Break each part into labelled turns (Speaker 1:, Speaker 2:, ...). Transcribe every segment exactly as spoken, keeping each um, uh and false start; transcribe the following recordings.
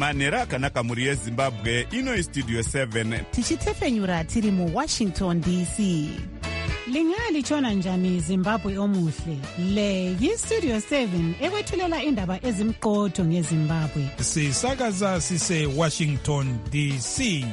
Speaker 1: manhero akanaka mhuri yezimbabwe. Ino istudio seven
Speaker 2: tichitefenyura tiri muwashington D C. Lingalitshona njani Zimbabwe omuhle? Le yistudio seven ekwethulela indaba ezimqotho ngeZimbabwe.
Speaker 3: Sisakaza sise Washington D C.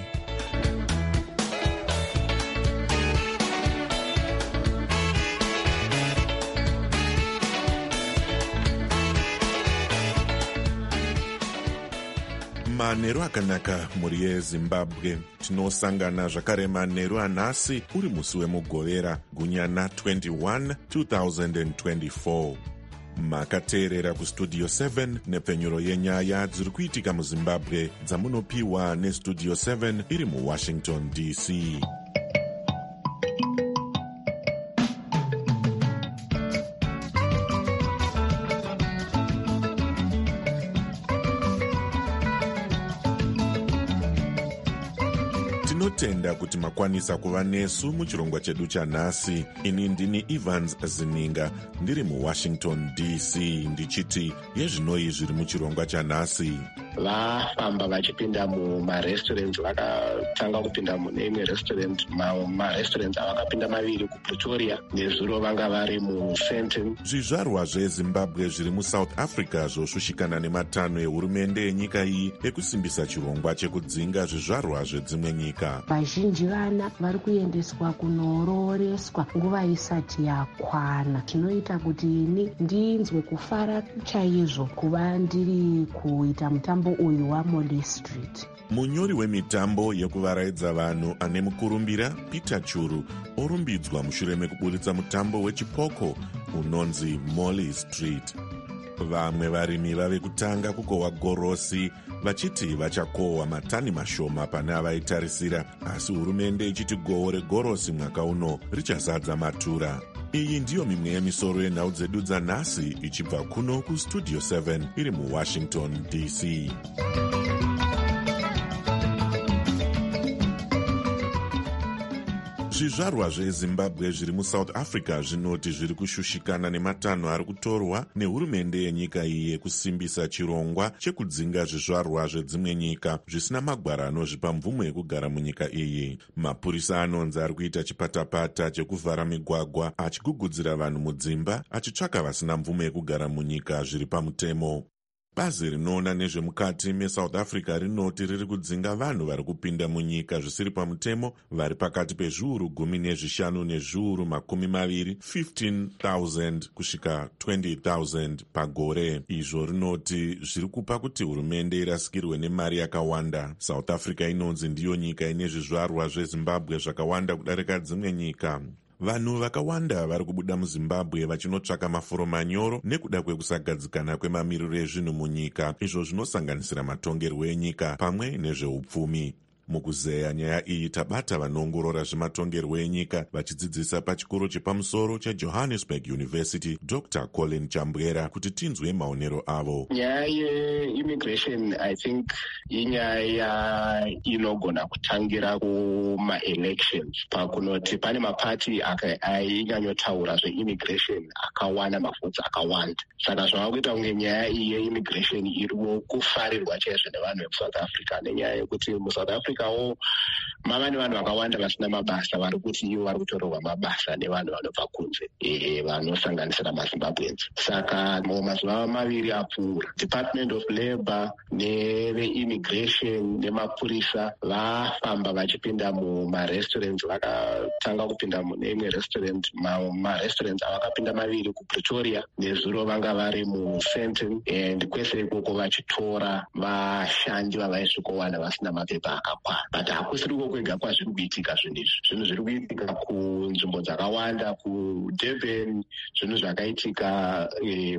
Speaker 4: Manhero akanaka mhuri yeZimbabwe. Tinosangana zvakare manhero anhasi uri musi wemugovera gunyana twenty-one two thousand twenty-four. Makateerera kustudio seven nepfenyuro yenyaya dziri kuitika muZimbabwe dzamunopiwa nestudio seven iri muWashington D C. Tinotenda kuti makwanisa kuva nesu muchirongwa chedu chanhasi. Ini ndini Evans Zininga ndiri muWashington D C ndichiti yezvinoi zviri muchirongwa chanhasi.
Speaker 5: Vafamba vachipinda mumarestaurants, vakatanga kupinda mune imwe restaurant, marestaurants avakapinda maviri kuPretoria, nezuro vanga vari muSenton.
Speaker 4: Zvizvarwa zveZimbabwe zviri muSouth Africa zvoshushikana nematanho ehurumende yenyika iyi ekusimbisa chirongwa chekudzinga zvizvarwa zvedzimwe nyika.
Speaker 6: Vazhinji vana vari kuendeswa kunororeswa nguva isati yakwana. Zvinoita kuti ini ndinzwe kufara chaizvo kuva ndiri kuita mutambo uyu waMolly Street.
Speaker 4: Munyori wemitambo yekuvaraidza vanhu ane mukurumbira Peter Churu orumbidzwa mushure mekuburitsa mutambo wechipoko unonzi Molly Street. Vamwe varimi vave kutanga kukohwa gorosi vachiti vachakohwa matani mashoma pane avaitarisira, asi hurumende ichiti gohwo regorosi mwaka uno richazadza matura. Iyi ndiyo mimwe yemisoro yenhau dzedu dzanhasi ichibva kuno kustudio seven iri muWashington D C. Zvizvarwa zveZimbabwe zviri muSouth Africa zvinoti zviri kushushikana nematanho ari kutorwa nehurumende yenyika iyi yekusimbisa chirongwa chekudzinga zvizvarwa zvedzimwe nyika zvisina magwara anozvipa mvumo yekugara munyika iyi. Mapurisa anonzi ari kuita chipatapata chekuvhara migwagwa achigugudzira vanhu mudzimba achitsvaka vasina mvumo yekugara munyika zviri pamutemo. Bazi rinoona nezvemukati meSouth Africa rinoti riri kudzinga vanhu vari kupinda munyika zvisiri pamutemo vari pakati pezviuru gumi nezvishanu nezviuru makumi maviri fifteen thousand kusvika twenty thousand pagore. Izvo rinoti zviri kupa kuti hurumende irasikirwe nemari yakawanda. South Africa inonzi ndiyo nyika ine zvizvarwa zveZimbabwe zvakawanda kudarika dzimwe nyika. Vanhu vakawanda vari kubuda muZimbabwe vachinotsvaka mafuro manyoro nekuda kwekusagadzikana kwemamiriro ezvinhu munyika, izvo zvinosanganisira matongerwo enyika pamwe nezveupfumi. Mukuzeya nyaya iyi tabata vanoongorora zvematongerwo enyika vachidzidzisa pachikoro chepamusoro cheJohannesburg University Doctor Colin Chambwera kuti tinzwe maonero avo.
Speaker 5: Nyaya yeimmigration I think inyaya inogona kutangira kuma-elections, pakunoti pane mapati ainyanyotaura zveimmigration akawana mavhotsi akawanda. Saka zvava kuita kunge nyaya iyi yeimmigration iriwo kufarirwa chaizvo nevanhu vekusouth Africa, nenyaya yekuti muSouth Africa mava nevanhu vakawanda vasina mabasa vari kuti ivo vari kutorerwa mabasa nevanhu vanobva kunze e, vanosanganisira maZimbabweans. Saka mazuva maviri apfuura Department of Labour neveimmigration nemapurisa vafamba vachipinda mumarestaurants, vakatanga kupinda mune imwe restaurant, marestaurants avakapinda maviri kuPretoria, nezuro vanga vari muSenton, and kwese ikoko vachitora vashandi vavaisvikowana vasina mapepa akakwana. But hakusiri kwega kwazviri kuitika zvinhu izvi. Zvinhu zviri kuitika kunzvimbo dzakawanda, kuDurban, zvinhu zvakaitika eh,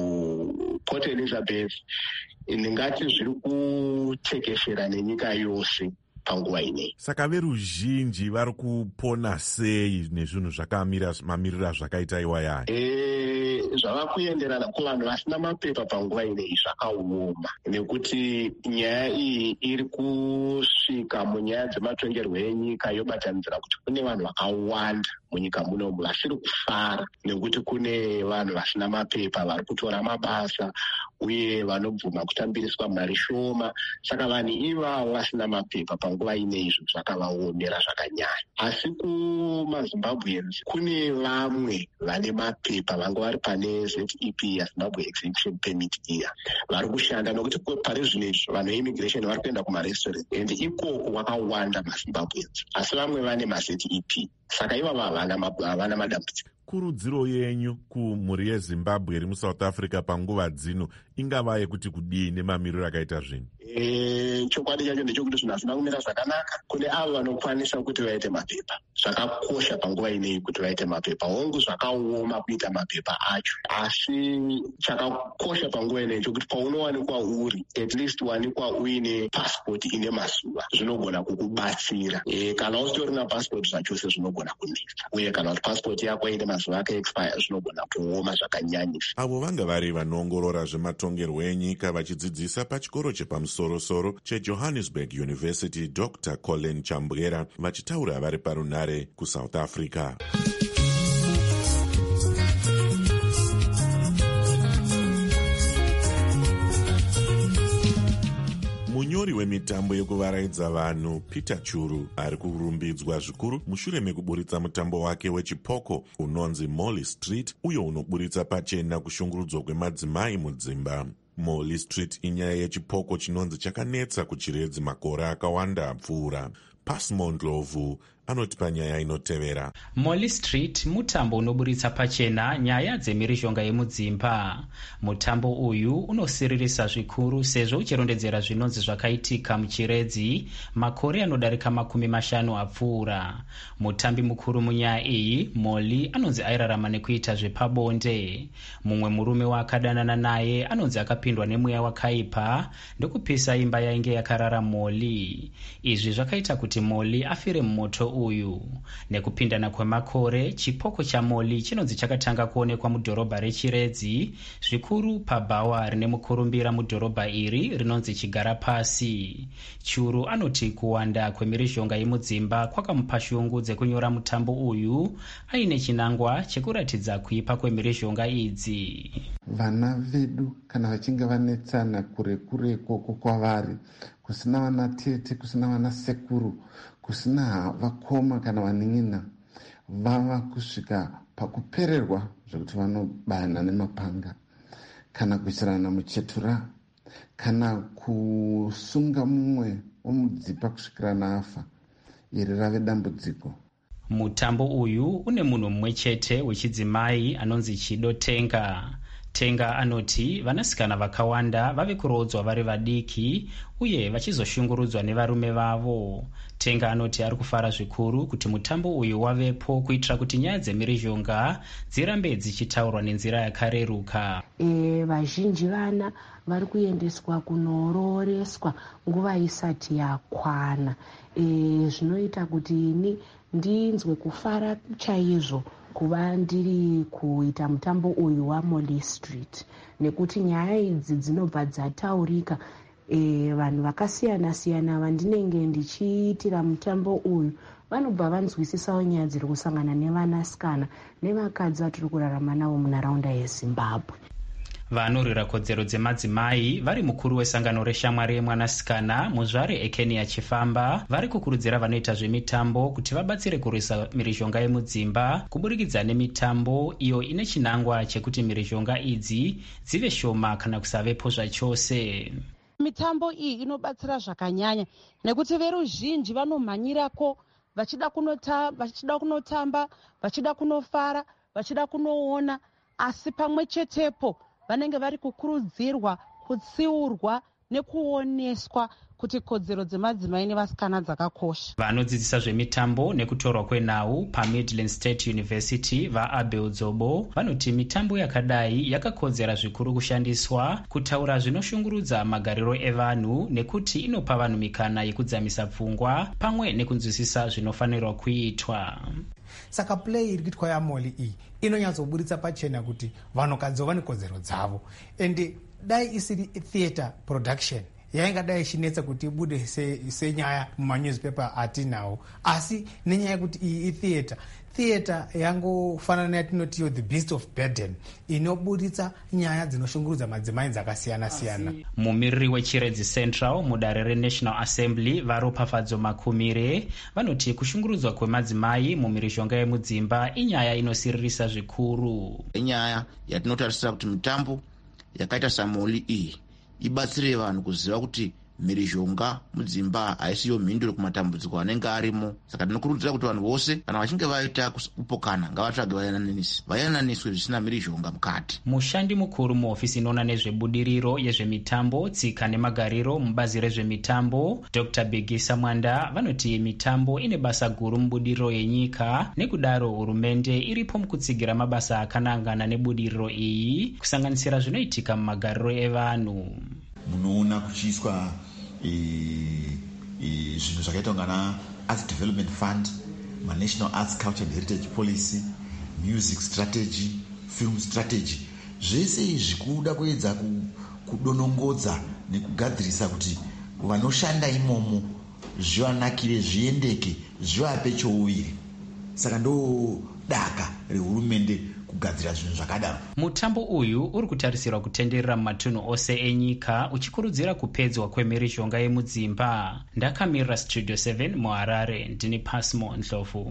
Speaker 5: kuPort Elizabeth. Ndingati zviri kutekeshera nenyika yose panguva ine.
Speaker 4: Saka veruzhinji vari kupona sei nezvinhu zvakamira mamirira zvakaita iwayaya?
Speaker 5: Eh, zvava kuenderana kuvanhu vasina mapepa panguva ineyi zvakaoma, nekuti nyaya iyi iri kusvika munyaya dzematongerwo enyika yobatanidzira kuti kune vanhu vakawanda munyika munomu vasiri kufara nekuti kune vanhu vasina mapepa vari kutora mabasa uye vanobvuma kutambiriswa mari shoma. Saka vanhu ivavo vasina mapepa panguva ineyi zvinhu zvakavaomera zvakanyanya. Asi kumazimbabweans kune vamwe vane mapepa vanga vari pane Z E P yaZimbabwe Exemption Permit iya vari kushanda, nokuti pari zvinezvi vanhu veimmigration vari kuenda kumarestaurant and ikoko wakawanda mazimbabweans, asi vamwe vane maZ E P, saka ivava havana madambudziko.
Speaker 4: Kurudziro yenyu kumhuri yeZimbabwe iri muSouth Africa panguva dzino ingava yekuti kudini mamiriro akaita zvinhu?
Speaker 5: E, chokwadi chacho ndechekuti zvinhu hazvina kumira zvakanaka kune avo vanokwanisa kuti vaite mapepa. Zvakakosha panguva ineyi kuti vaite mapepa, hongu zvakaoma kuita mapepa acho, asi chakakosha panguva ineyi chokuti paunowanikwa uri at least wanikwa uine passport ine mazuva zvinogona kukubatsira. E, kana usitorina passport zvachose zvinogona kunetsa, uye kana kuti passport yako ine mazuva akaexpire zvinogona kuoma zvakanyanyisa.
Speaker 4: Avo vanga vari vanoongorora zvematongerwo enyika vachidzidzisa pachikoro chepamusoro-soro cheJohannesburg University, Doctor Colin Chambwera, vachitaura vari parunare kuSouth Africa. Munyori wemitambo yekuvaraidza vanhu Peter Churu ari kurumbidzwa zvikuru mushure mekuburitsa mutambo wake wechipoko unonzi Molly Street, uyo unoburitsa pachena kushungurudzwa kwemadzimai mudzimba. Molly Street inyaya yechipoko chinonzi chakanetsa kuchiredzi makore akawanda apfuura. Pasmond Lovu anoti panyaya inotevera.
Speaker 7: Molly Street mutambo unoburitsa pachena nyaya dzemhirizhonga yemudzimba. Mutambo uyu unosiririsa zvikuru sezvo uchirondedzera zvinonzi zvakaitika muchiredzi makore anodarika makumi mashanu apfuura. Mutambi mukuru munyaya iyi, Molly, anonzi airarama nekuita zvepabonde. Mumwe murume waakadanana naye anonzi akapindwa nemweya wakaipa ndokupisa imba yainge yakarara Molly. Izvi zvakaita kuti Molly afire mumoto uyu. Nekupindana kwemakore, chipoko cha Molly chinonzi chakatanga kuonekwa mudhorobha rechiredzi, zvikuru pabhawa rine mukurumbira mudhorobha iri rinonzi Chigara Pasi. Churu anoti kuwanda kwemhirizhonga yemudzimba kwakamupa shungu dzekunyora mutambo uyu aine chinangwa chekuratidza kuipa kwemhirizhonga idzi.
Speaker 8: Vana vedu kana vachinge vanetsana kure kure koko kwavari, kusina vana tete, kusina vana sekuru, kusina vakoma kana vanin'ina, vava kusvika pakupererwa zvekuti vanobayana nemapanga kana kuisirana muchetura kana kusunga mumwe womudzipa kusvikira nafa. Iri rave dambudziko.
Speaker 7: Mutambo uyu une munhu mumwe chete wechidzimai anonzi Chido Tenga. Tenga anoti vanasikana vakawanda vave kurodzwa vari vadiki uye vachizoshungurudzwa nevarume vavo. Tenga anoti ari kufara zvikuru kuti mutambo uyu wavepo kuitira kuti nyaya dzemhirizhonga dzirambe dzichitaurwa nenzira yakareruka.
Speaker 6: E, vazhinji vana vari kuendeswa kunororeswa nguva isati yakwana. E, zvinoita kuti ini ndinzwe kufara chaizvo kuva ndiri kuita mutambo uyu waMolly Street, nekuti nyaya idzi dzinobva dzataurika. E, vanhu vakasiyana siyana vandinenge ndichiitira mutambo uyu vanobva vanzwisisawo nyaya dziri kusangana nevanasikana nevakadzi vatiri kurarama navo munharaunda yeZimbabwe.
Speaker 7: Vanorwira kodzero dzemadzimai vari mukuru wesangano reshamwari yemwanasikana muzvare Ekenia Chifamba vari kukurudzira vanoita zvemitambo kuti vabatsire kurwisa mhirizhonga yemudzimba kuburikidza nemitambo iyo ine chinangwa chekuti mhirizhonga idzi dzive shoma kana kusavepo zvachose.
Speaker 9: Mitambo iyi inobatsira zvakanyanya nekuti veruzhinji vanomhanyirako vachida kunota vachida kunotamba vachida kunofara vachida kunoona, asi pamwe chetepo vanenge vari kukurudzirwa kutsiurwa nekuoneswa kuti kodzero dzemadzimai nevasikana dzakakosha.
Speaker 7: Vanodzidzisa zvemitambo nekutorwa kwenhau paMidland State University vaAbel Dzobo vanoti mitambo yakadai yakakodzera zvikuru kushandiswa kutaura zvinoshungurudza magariro evanhu nekuti inopa vanhu mikana yekudzamisa pfungwa pamwe nekunzwisisa zvinofanirwa kuitwa.
Speaker 10: Saka play iri kuitwa yaMoli iyi inonyatsoburitsa pachena kuti vanhukadzi vane kodzero dzavo, ende dai isiri theatre production yaingadai ichinetsa kuti ibude senyaya se mumanewspaper atinawo, asi nenyaya yekuti iyi itheatre theatre yangofanana neyatinotiyo the beast of burden inoburitsa nyaya dzinoshungurudza madzimai dzakasiyana siyana.
Speaker 7: Mumiriri weChiredzi Central mudare reNational Assembly varopafadzo makumire vanoti kushungurudzwa kwemadzimai mumirishonga yemudzimba inyaya inosiririsa zvikuru.
Speaker 11: Inyaya yatinotarisira kuti mitambo yakaita saMoli iyi ibatsire vanhu kuziva kuti mhirizhonga mudzimba haisiyo mhinduro kumatambudziko anenge arimo. Saka tinokurudzira kuti vanhu vose kana vachinge vaita kupokana ngavatsvage vayananiswe vayananiswe zvisina mhirizhonga mukati.
Speaker 7: Mushandi mukuru muhofisi inoona nezvebudiriro yezvemitambo, tsika nemagariro mubazi rezvemitambo Doctor Bigisa Mwanda vanoti mitambo ine basa guru mubudiriro yenyika, nekudaro hurumende iripo mukutsigira mabasa akanangana nebudiriro iyi kusanganisira zvinoitika mumagariro evanhu.
Speaker 12: Munoona kuchiiswa zvinhu zvakaita ungana Arts Development Fund, National Arts Culture and Heritage Policy, Music Strategy, Film Strategy. Zvese izvi kuda kuedza kudonongodza nekugadzirisa kuti vanoshanda imomo zvivanakire, zviendeke, zvivape chouviri. Saka ndo daka rehurumende kugadzira zvinhu zvakadaro.
Speaker 7: Mutambo uyu uri kutarisirwa kutenderera mumatunhu ose enyika uchikurudzira kupedzwa kwemhirizhonga yemudzimba. Ndakamirira Studio seven muHarare, ndini Pasmo Ndlovu.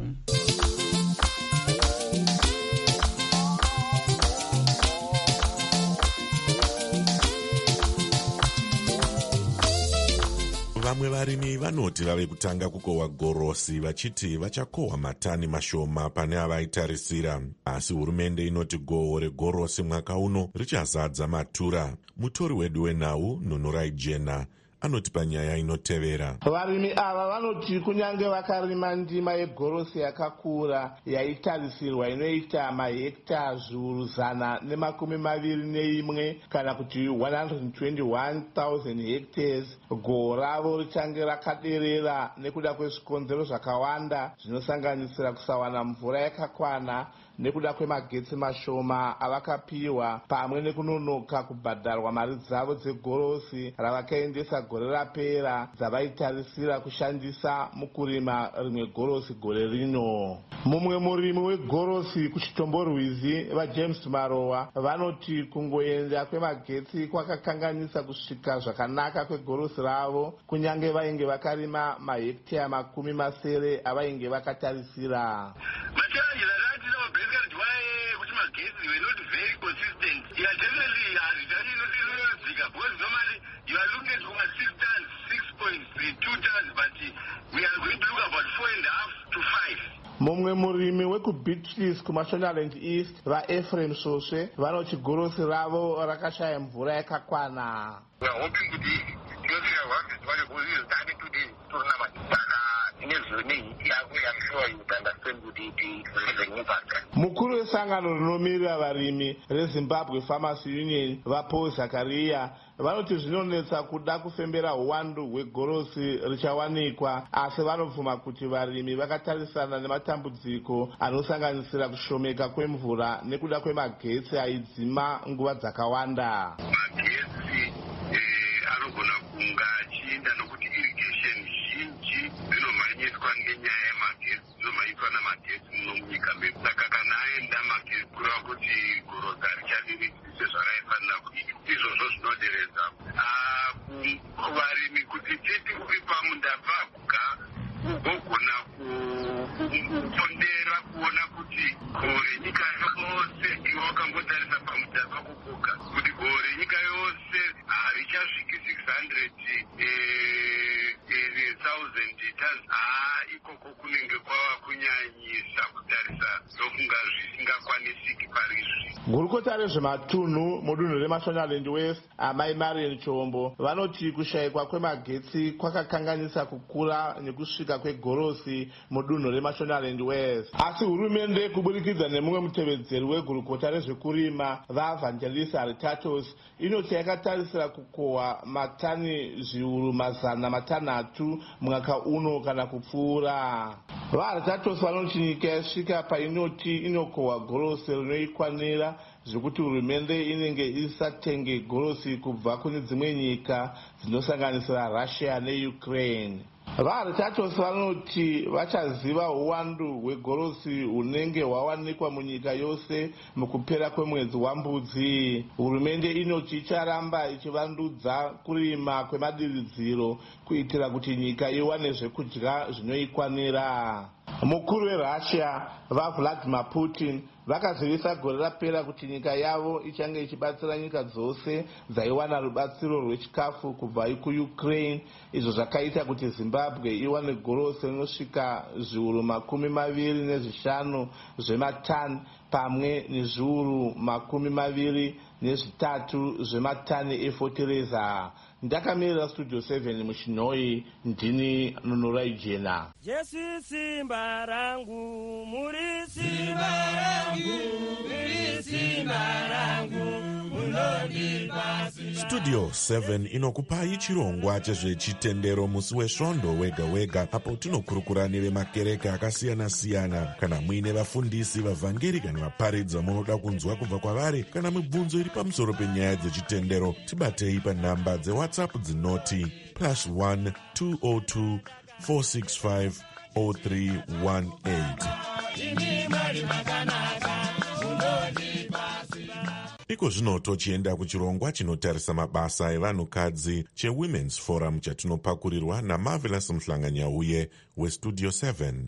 Speaker 4: Vamwe varimi vanoti vave kutanga kukohwa gorosi vachiti vachakohwa matani mashoma pane avaitarisira, asi hurumende inoti gohwo regorosi mwaka uno richazadza matura. Mutori wedu wenhau Nunurai Jena anoti panyaya inotevera.
Speaker 13: Varimi ava vanoti kunyange vakarima ndima yegorosi yakakura yaitarisirwa inoita mahekta zviuru zana nemakumi maviri neimwe kana kuti one hundred twenty-one thousand hectares, gohwo ravo richange rakaderera nekuda kwezvikonzero zvakawanda zvinosanganisira kusawana mvura yakakwana nekuda kwemagetsi mashoma avakapiwa pamwe nekunonoka kubhadharwa mari dzavo dzegorosi ravakaendesa gore rapera dzavaitarisira kushandisa mukurima rimwe gorosi gore rino. Mumwe murimi wegorosi kuchitomborwizi vaJames Marowa vanoti kungoenda kwemagetsi kwakakanganisa kusvika zvakanaka kwegorosi ravo kunyange vainge vakarima mahekta makumi masere avainge vakatarisira. Mumwe murimi wekuBeatrice kuMashonaland East vaEphraim Soswe vanoti gorosi ravo rakashaya mvura yakakwana. Mukuru wesangano rinomirira varimi reZimbabwe Farmers Union vaPaul Zakaria vanoti zvinonetsa kuda kufembera uwandu hwegorosi richawanikwa, asi vanobvuma kuti varimi vakatarisana nematambudziko anosanganisira kushomeka kwemvura nekuda kwemagetsi aidzima nguva dzakawanda.
Speaker 14: Magetsi anogona kunga achienda nokuti irrigation zhinji dzinomhanyiswa ngenyaya yemagetsi, dzinomhanyiswa namagetsi muno munyika medu. Saka kana aenda magetsi kureva kuti gorosi harichadiri sezvaraifanira kuita. Izvozvo zvinoderedza kuvarimi kuti titi uri pamundabva kuga ugogona kupondera kuona kuti gohwo renyika yose iwe wakangotarisa pamundabva kukuga kuti gohwo renyika yose harichasviki six hundred thousand tons. haa ikoko kunenge kwava kunyanyisa kutarisa zvokunga zvisingakwanisiki parizvi.
Speaker 13: gurukota rezvematunhu mudunhu remashonaland west amai marian chombo vanoti kushayikwa kwemagetsi kwakakanganisa kukura nekusvika kwegorosi mudunhu remashonaland west. Asi hurumende kuburikidza nemumwe mutevedzeri wegurukota rezvekurima vaevangelisa Artatos inoti yakatarisira kukohwa matani zviuru mazana matanhatu mwaka uno kana kupfuura. VaArtatos vanoti nyika yasvika painoti inokohwa gorosi rinoikwanira zvekuti hurumende inenge isatenge gorosi kubva kune dzimwe nyika dzinosanganisira Russia neUkraine. VaArtatos vanoti vachaziva uwandu hwegorosi hunenge hwawanikwa munyika yose mukupera kwemwedzi waMbudzi. Hurumende inoti icharamba ichivandudza kurima kwemadiridziro kuitira kuti nyika iwane zvekudya zvinoikwanira. Mukuru weRussia vaVladimir Putin vakazivisa gore rapera kuti nyika yavo ichange ichibatsira nyika dzose dzaiwana rubatsiro rwechikafu kubva kuUkraine, izvo zvakaita kuti Zimbabwe iwane gorosi rinosvika zviuru makumi maviri nezvishanu zvematani pamwe nezviuru makumi maviri nezvitatu zvematani efotereza. Ndakamirira Studio seven muChinoi, ndini Nunurai Jena.
Speaker 15: Jesu simba rangu, muri simba rangu, muri simba rangu, munondipasi.
Speaker 4: Studio seven inokupai chirongwa chezvechitendero musi wesvondo wega wega, apo tinokurukura nevemakereke akasiyana siyana. Kana muine vafundisi, vavhangeri kana vaparidzi vamunoda kunzwa kubva kwavari, kana mibvunzo iri pamusoro penyaya dzechitendero, tibatei panhamba dzewhatsapp dzinoti plus one two oh two four six five oh three one eight. Iko zvino tochienda kuchirongwa chinotarisa mabasa evanhukadzi cheWomen's Forum chatinopakurirwa naMarvelous Mhlanganyauye weStudio seven.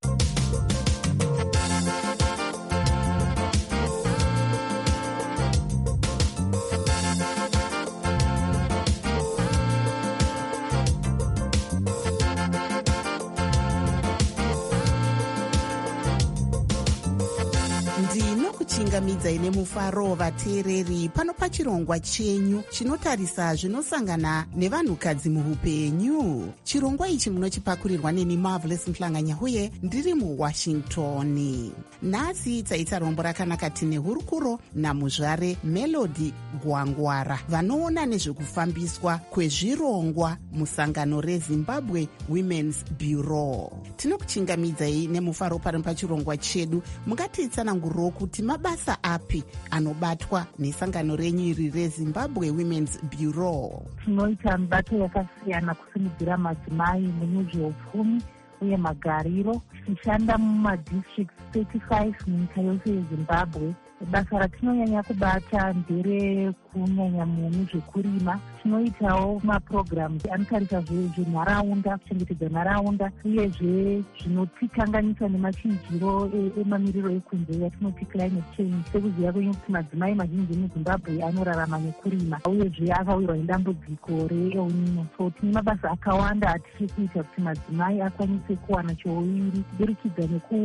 Speaker 2: Ndinokuchingamidza ine mufaro vateereri pano pachirongwa chenyu chinotarisa zvinosangana nevanhukadzi muhupenyu. Chirongwa ichi munochipakurirwa neni Marvelous Mhlanganyauye ndiri muWashington. Nhasi taita rombo rakanaka tine hurukuro namuzvare Melody Gwangwara vanoona nezvekufambiswa kwezvirongwa musangano reZimbabwe Women's Bureau. Tinokuchingamidzai nemufaro pano pachirongwa chedu. Mungatitsananguriro kuti mabasa api anobatwa nesangano renyu iri reZimbabwe Women's Bureau?
Speaker 16: Tinoita mibato yakasiyana kusimudzira madzimai munezveupfumi uye magariro. Tichishanda mumadistricts thirty-five munyika yose yeZimbabwe. Basa ratinonyanya kubata ndere kunyanya munezvekurima. Tinoitawo maprograms anotarisa zvenharaunda, kuchengetedza nharaunda, uyezve zvinotikanganisa nemachinjiro emamiriro ekunze yatinoti climate change. Sekuziva kwenyu kuti madzimai mazhinji muZimbabwe anorarama nekurima, uyezve akawirwa nedambudziko reElnino. So tine mabasa akawanda atiri kuita kuti madzimai akwanise kuwana chouiri kuburikidza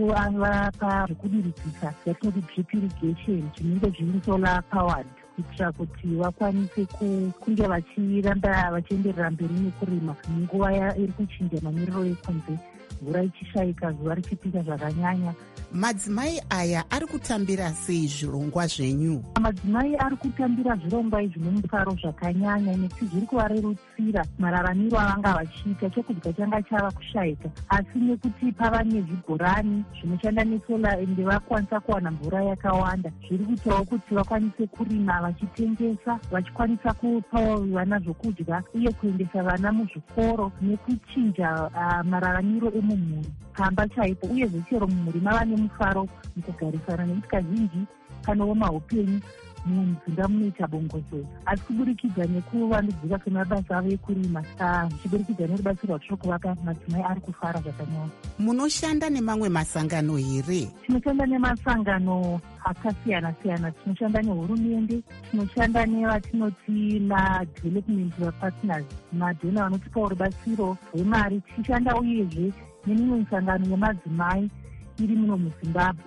Speaker 16: nekuvapa zvekudiridzisa yatinoti drip irrigation, zvinenge zviri solar powered, kuitira kuti vakwanise kunge vachiramba vachienderera mberi nekurima munguva iri kuchinja mamiriro ekunze, mvura ichishayika, zuva richipinda zvakanyanya.
Speaker 2: Madzimai aya ari kutambira sei zvirongwa zvenyu?
Speaker 16: Madzimai ari kutambira zvirongwa izvi nemufaro zvakanyanya, nekuti zviri kuvarerutsira mararamiro avanga vachiita. Chokudya changa chava kushayika, asi nekuti pava nezvibhorani zvinoshanda nesola ende vakwanisa kuwana mvura yakawanda, zviri kuitawo kuti vakwanise kurima vachitengesa, vachikwanisa kupawo vana zvokudya uye kuendesa vana muzvikoro nekuchinja uh, mararamiro emumhuri pamba chaipo. Uye zvechero mumhuri mava nemufaro mukugarisana, nekuti kazhinji panowo mahupenyu mumzinda munoita bongozo, asi kuburikidza nekuvandudzika kwemabasa avo ekurima, zvichiburikidza nerubatsiro rwatiri kuvaka, madzimai ari kufara zvakanyanya.
Speaker 2: Munoshanda nemamwe masangano here?
Speaker 16: Tinoshanda nemasangano akasiyana siyana. Tinoshanda nehurumende, tinoshanda nevatinoti madevelopment partners, madhona vanotipawo rubatsiro rwemari. Tichishanda uyezve nemimwe misangano yemadzimai iri muno muZimbabwe.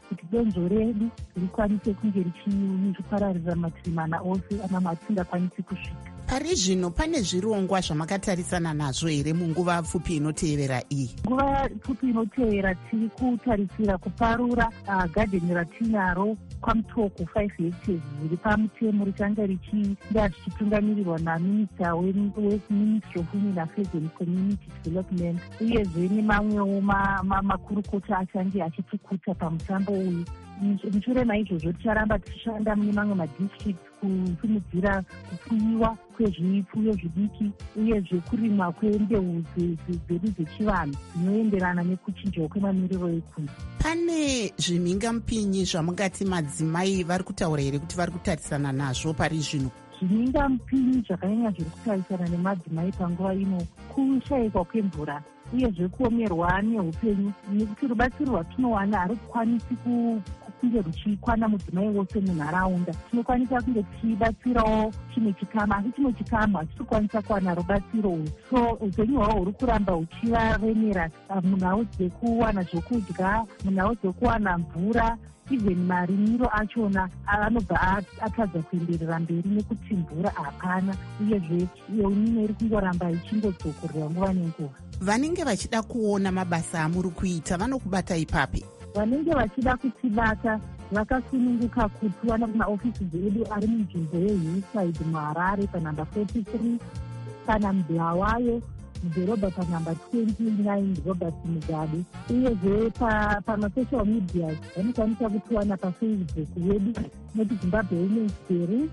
Speaker 16: kuti donzvo redu rikwanise kunge richipararira mativi mana ose amwe atisingakwanisi kusvika.
Speaker 2: Pari zvino pane zvirongwa zvamakatarisana nazvo here munguva pfupi inotevera iyi?
Speaker 16: Nguva pfupi inotevera tiri kutarisira kuparura uh, gadheni ratinaro kwamutoko five hectares zviri pamutemo richanga richinga richitungamirirwa naminista weministry of women affairs and community development, uyezve nemamwewo makurukota achange achitukuta pamutambo uyu. Mushure maizvozvo ticharamba tichishanda mune mamwe madistrict kusimudzira kufuyiwa kwezvipfuyo zvidiki uyezve kurimwa kwembeu dzedu dzechivanhu dzinoenderana nekuchinjawo kwemamiriro ekunzi.
Speaker 2: Pane zvimhingamupinyi zvamungati madzimai vari kutaura here kuti vari kutarisana nazvo pari zvino?
Speaker 16: Zvimhingamupinyi zvakanyanya zviri kutarisana nemadzimai panguva ino kushayikwa kwemvura uyezve kuomerwa neupenyu, nekuti rubatsiro rwatinowana harukwanisi kunge ruchikwana mudzimai wose munharaunda. Tinokwanisa kunge tichibatsirawo chimwe chikamu, asi chimwe chikamu hachitokwanisa kuwana rubatsiro urwu. So upenyu hwavo huri kuramba huchivaremera munhau dzekuwana zvokudya, munhau dzekuwana mvura, even marimiro achona anobva atadza kuenderera mberi nekuti mvura hapana, uyezve yeunino iri kungoramba ichingodzokorera nguva nenguva.
Speaker 2: Vanenge vachida kuona mabasa amuri kuita vanokubata ipapi?
Speaker 16: Vanenge vachida kutibata vakasununguka kutiwana kumaofisi edu ari munzvimbo yehillside muHarare panhamba forty-three, kana muBulawayo mudhorobha panhamba twenty-nine Robert Mugabe, uyezve pamasocial media vanokwanisa kutiwana pafacebook wedu noti Zimbabwe Women's Bureau,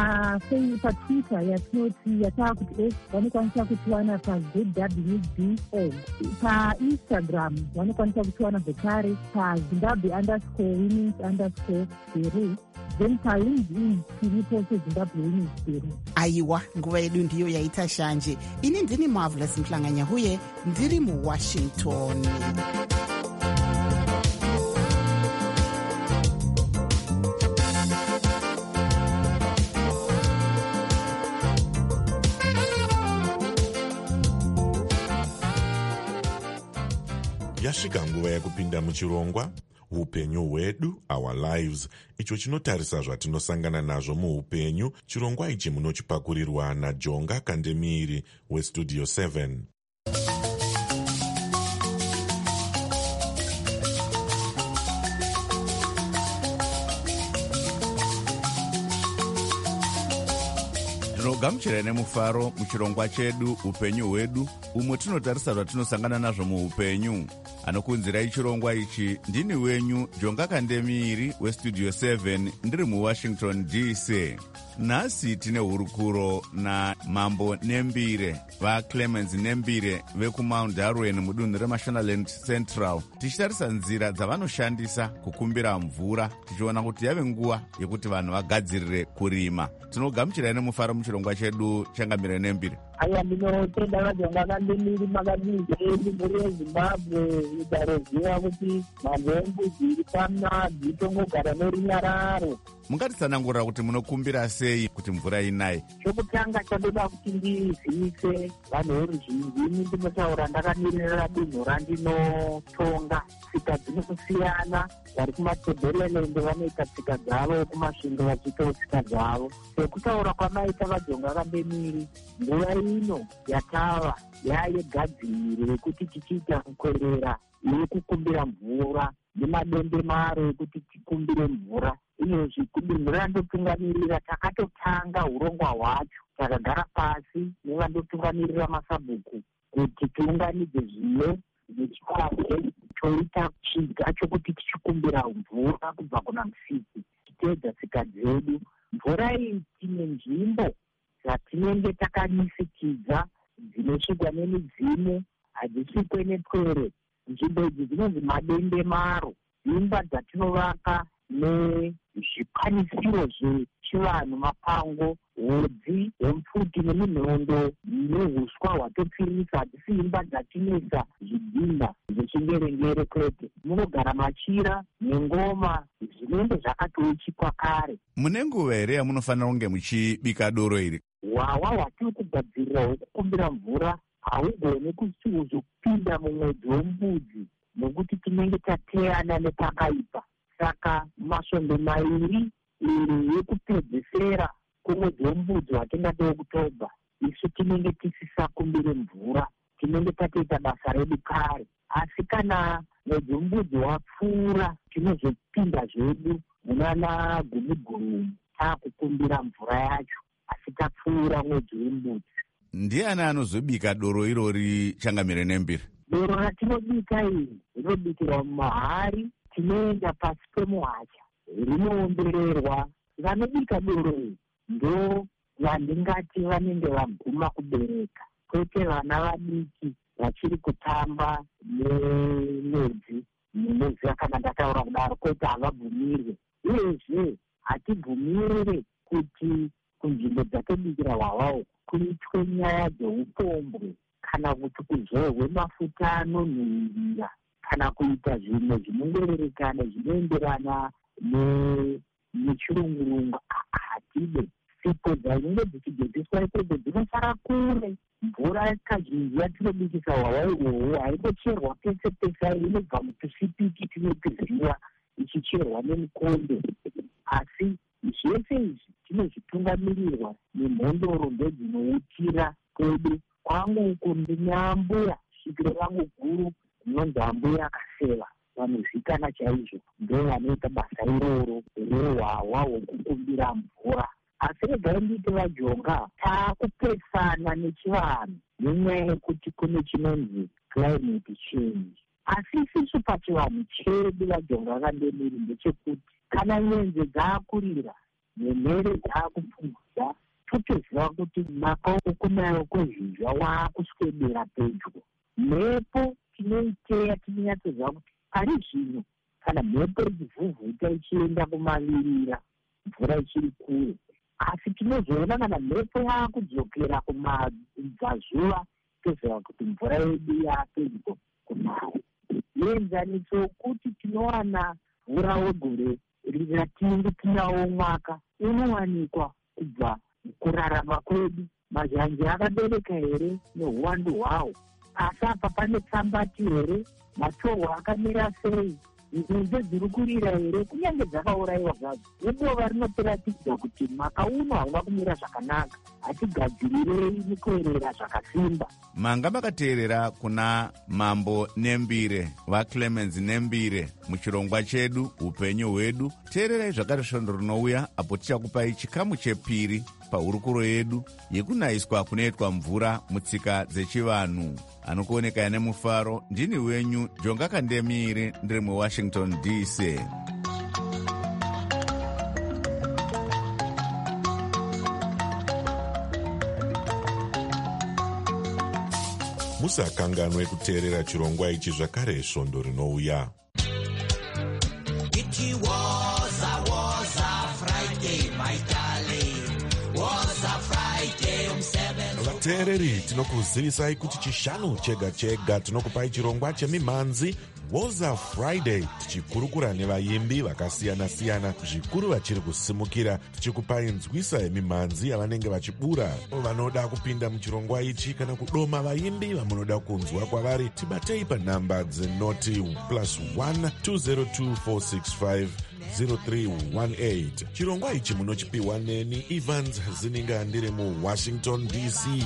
Speaker 16: patwitter yatinoti yataa kuti X vanokwanisa kutiwana paZ W B org, painstagram vanokwanisa kutiwana zvekare pazimbabwe underscore women's underscore bureau, then palinkedin tiripo sezimbabwe women's bureau.
Speaker 2: Aiwa, nguva yedu ndiyo yaita shanje. Ini ndini Marvelous Mhlanganyahuye, ndiri muWashington.
Speaker 4: Yasvika nguva yekupinda muchirongwa upenyu hwedu, our lives, icho chinotarisa zvatinosangana nazvo muupenyu. Chirongwa ichi munochipakurirwa naJonga Kandemiri weStudio seven.
Speaker 1: Tinogamuchira nemufaro muchirongwa chedu upenyu hwedu, umwe tinotarisa zvatinosangana nazvo muupenyu. Anokunzirai chirongwa ichi ndini wenyu Jonga Kandemiri weStudio seven, ndiri muWashington D C. Nhasi tine hurukuro naMambo Nembire vaClemens Nembire vekuMount Darwin mudunhu reMashonaland Central, tichitarisa nzira dzavanoshandisa kukumbira mvura, tichiona kuti yave nguva yekuti vanhu vagadzirire kurima. Tinogamuchirai nemufaro muchirongwa chedu. Changamire Nembire.
Speaker 17: Aya ndinotenda vaJonga Kandemiri makadinze muri yeZimbabwe idaroziva kuti mambo embudzi iri pana dzitongogara norinyararo.
Speaker 1: Mungatitsanangurira kuti munokumbira sei kuti mvura inaye?
Speaker 17: Chokutanga chadoda kuti ndizivise vanhu veruzhinji, ini ndinotaura ndakamirira dunhu randinotonga. Tsika dzinosiyana, vari kumatebheleland vanoita tsika dzavo, kumasvingo vachiitawo tsika dzavo. Sekutaura kwamaita vaJonga Kandemiri, nguva ino yatava yayegadziri rekuti tichiita kukwerera yekukumbira mvura nemadembe maro ekuti tikumbire mvura. Iyezvi kumbira ndotungamirira takatotanga urongwa hwacho, takagara pasi nevandotungamirira masabhuku kuti tiunganidze zvimwe nechikwabwe toita chiga chokuti tichikumbira mvura kubva kuna Musiki, titeedza tsika dzedu. Mvura iyi tine nzvimbo dzatinenge takanisikidza dzinosvikwa nemidzimu, hadzisvikwe nepwere. Nzvimbo idzi dzinonzi madembe maro, dzimba dzatinovaka nezvikwanisiro zvechivanhu, mapango, hodzi, hempfuti neminhondo nehuswa hwatopfirisa. Hadzisi imba dzatinesa zvidhina zvechingerengere kwete. Munogara machira nengoma zvinenge zvakatoichikwa kare.
Speaker 1: Mune nguva here yamunofanira kunge muchibika doro iri?
Speaker 17: Hwawa hwatiri kugadzirira hwekukumbira mvura haugone kuzopinda mumwedzi wembudzi, nokuti tinenge tateyana nepakaipa. saka masvondo mairi iri yekupedzisira kumwedzi wembudzi watingati wekutobva, isu tinenge tisisakumbire mvura, tinenge tatoita basa redu kare. Asi kana mwedzi wembudzi wapfuura, tinozopinda zvedu munana gumigurumu taakukumbira mvura yacho, asi tapfuura mwedzi wembudzi.
Speaker 1: Ndiani anozobika doro irori Changamire Nembire?
Speaker 17: Doro ratinobika iri rinobikirwa mumahari, tinoenda pasi pemuhacha, rinoombererwa. Vanobika doro iri ndo vandingati vanenge vaguma kubereka, kwete vana vadiki vachiri kutamba nemwedzi munoziva. Kana ndataura kudaro, kwete havabvumirwe. Uyezve hatibvumirire kuti kunzvimbo dzatobikira hwahwawo kuitwe nyaya dzeupombwe kana kuti kuzorwe mafuta anonhuhwirira kana kuita zvimwe zvinongorerekana zvinoenderana nechirungurungu. Hatide. Sipo dzainenge dzichigezeswa ikwedzo dzinosara kure. Mvura kazhinji yatinobikisa hwahwa ihwohwo haingocherwa pese pese, inobva mutusipiki tinotiziva ichicherwa nemukombe. Asi zvese izvi tinozvitungamirirwa nemhondoro ndedzinoutira kwedu. Kwangu uku ndineambuya svikiro rangu guru rinonzi ambuya akaseva, vanozvikana chaizvo, ndo vanoita basa iroro rehwahwa hwekukumbira mvura. Asi regai nditi vajonga, taakupesana nechivanhu nenyaya yekuti kune chinonzi climate change. Asi isisu pachivanhu chedu vajonga vakandemiri ndechekuti kana nyenze dzaakurira nemhere dzaakupfumvudza, totoziva kuti makauko kunayo kwezhizha waakuswedera pedyo. Mhepo tinoiteya tinonyatsoziva kuti pari zvino kana mhepo ichivhuvhuta ichienda kumavirira, mvura ichiri kure. Asi tinozoona kana mhepo yaakudzokera kumabvazuva, toziva kuti mvura yedu yaapedyo kunaya. Enzaniso yokuti tinowana mvura wegore ratinenge tinawo mwaka unowanikwa kubva kurarama kwedu. Mazhanje akabereka here neuwandu hwawo, asi apa pane tsambati here, matorwa akamira sei, nzunze dziri kurira here, kunyange dzakaurayiwa zvadzo. Nebova rinotiratidza kuti mwaka uno hauna kumira zvakanaka, hatigadzirirei mukuerera zvakasimba.
Speaker 1: Manga makateerera kuna Mambo Nembire, vaClemens Nembire, muchirongwa chedu upenyu hwedu. Teererai zvakare svondo rinouya apo tichakupai chikamu chepiri pahurukuro yedu yekunayiswa kunoitwa mvura mutsika dzechivanhu. Anokuoneka ane mufaro, ndini wenyu Jonga Kandemiri, ndiri muWashington D C.
Speaker 4: musakanganwe kuteerera chirongwa ichi zvakare svondo rinouya. Vateereri, tinokuzivisai kuti chishanu chega chega tinokupai chirongwa chemimhanzi Woza Friday, tichikurukura nevaimbi vakasiyana-siyana, zvikuru vachiri kusimukira, tichikupai nzwisa yemimhanzi yavanenge vachibura. Vanoda kupinda muchirongwa ichi kana kudoma vaimbi vamunoda kunzwa kwavari, tibatei panhamba dzenoti plus one two zero two four six five zero three one eight. Chirongwa ichi munochipiwa neni Evans Zininga, ndiri muWashington D C.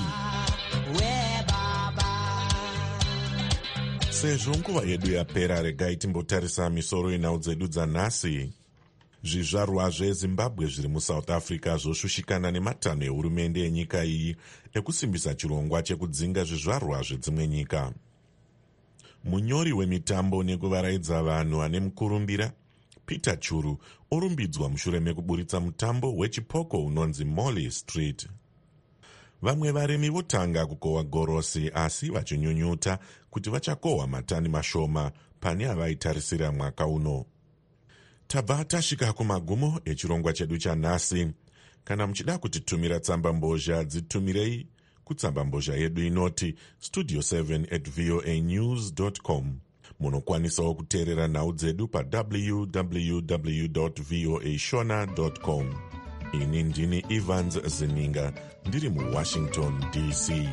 Speaker 4: Sezvo nguva yedu yapera, regai timbotarisa misoro inhau dzedu dzanhasi. Zvizvarwa zveZimbabwe zviri muSouth Africa zvoshushikana nematanho ehurumende yenyika iyi ekusimbisa chirongwa chekudzinga zvizvarwa zvedzimwe nyika. Munyori wemitambo nekuvaraidza vanhu ane mukurumbira Peter Churu orumbidzwa mushure mekuburitsa mutambo wechipoko unonzi Molly Street. Vamwe varimi votanga kukohwa gorosi, asi vachinyunyuta kuti vachakohwa matani mashoma pane avaitarisira mwaka uno. Tabva tasvika kumagumo echirongwa chedu chanhasi. Kana muchida kutitumira tsamba mbozha, dzitumirei kutsamba mbozha yedu inoti studio seven at voa news dot com. Munokwanisawo kuteerera nhau dzedu pa w w w dot voa shona dot com. Ini ndini Evans Zininga, ndiri muWashington D C.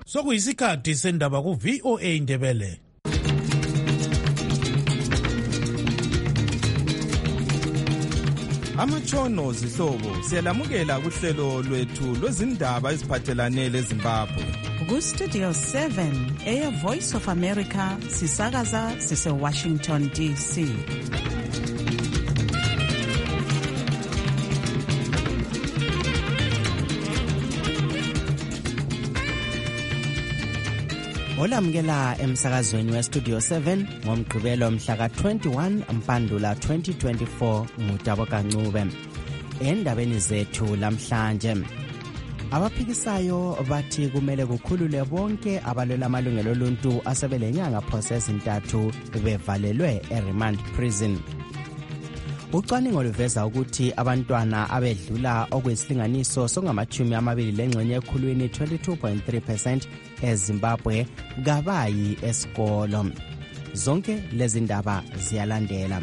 Speaker 3: sokuyisikhathi sendaba ku-V O A Ndebele. Amatshono zihlobo siyalamukela kuhlelo lwethu lwezindaba eziphathelane leZimbabwe.
Speaker 2: Ku-Studio seven, Air Voice of America, sisakaza sise-Washington D C. Olamukela emsakazweni we-Studio seven ngomgqibelo mhla ka-twenty-one Mpandula twenty twenty-four ngutabo kancube. Endabeni zethu lamhlanje, abaphikisayo bathi kumele kukhulule bonke abalwela amalungelo oluntu asebelenyanga phose ezintathu bevalelwe e-remand prison. Ucwaningo luveza ukuthi abantwana abedlula okuyisilinganiso songamachumi amabili lengxenye ekhulwini twenty-two point three percent eZimbabwe kabayi esikolo. Zonke lezi ndaba ziyalandela.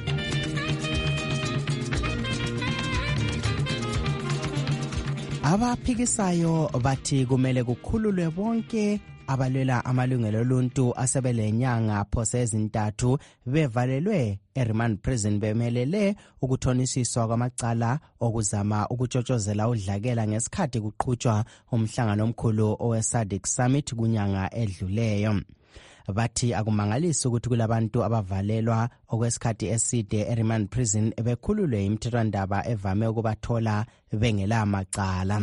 Speaker 2: Abaphikisayo bathi kumele kukhululwe bonke abalwela amalungelo oluntu asebelenyanga phose ezintathu bevalelwe e-remand prison bemelele ukuthonisiswa kwamacala okuzama ukutshotshozela udlakela ngesikhathi kuqhutshwa umhlangano omkhulu owe-SADC Summit kunyanga edluleyo. Bathi akumangalisi ukuthi kulabantu abavalelwa okwesikhathi eside e-remand prison bekhululwe imithethwandaba evame ukubathola bengela macala.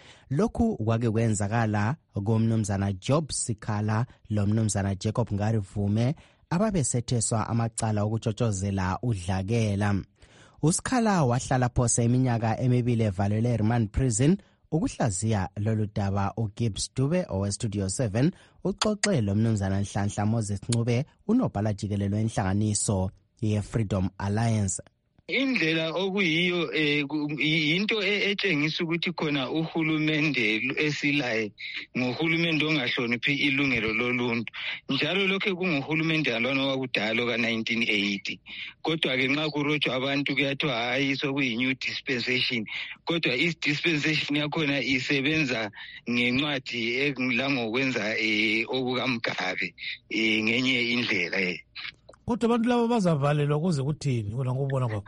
Speaker 2: Lokhu kwake kwenzakala komnumzana Job Sikhala lomnumzana Jacob Ngarivume ababesetheswa amacala okutshotshozela udlakela. uSikhala wahlala phose iminyaka emibili evalelwe e-remand prison. Ukuhlaziya lolu daba uGibbs Dube owe-Studio seven uxoxe lomnumzana Nhlanhla Moses Ncube unobhala jikelelo enhlanganiso ye-Freedom Alliance.
Speaker 18: Indlela okuyiyo into etshengisa ukuthi khona uhulumende esilaye ngohulumende ongahloniphi ilungelo loluntu, njalo lokho kunguhulumende alona wakudala ka nineteen eighty. Kodwa ke nxa kurotshwa abantu kuyathiwa hayi sokuyi-new dispensation, kodwa i-dispensation yakhona isebenza ngencwadi langokwenza okukaMgabe ngenye indlela.
Speaker 3: Kodwa abantu laba bazavalelwa kuze kuthini wena ngokubona kwakho?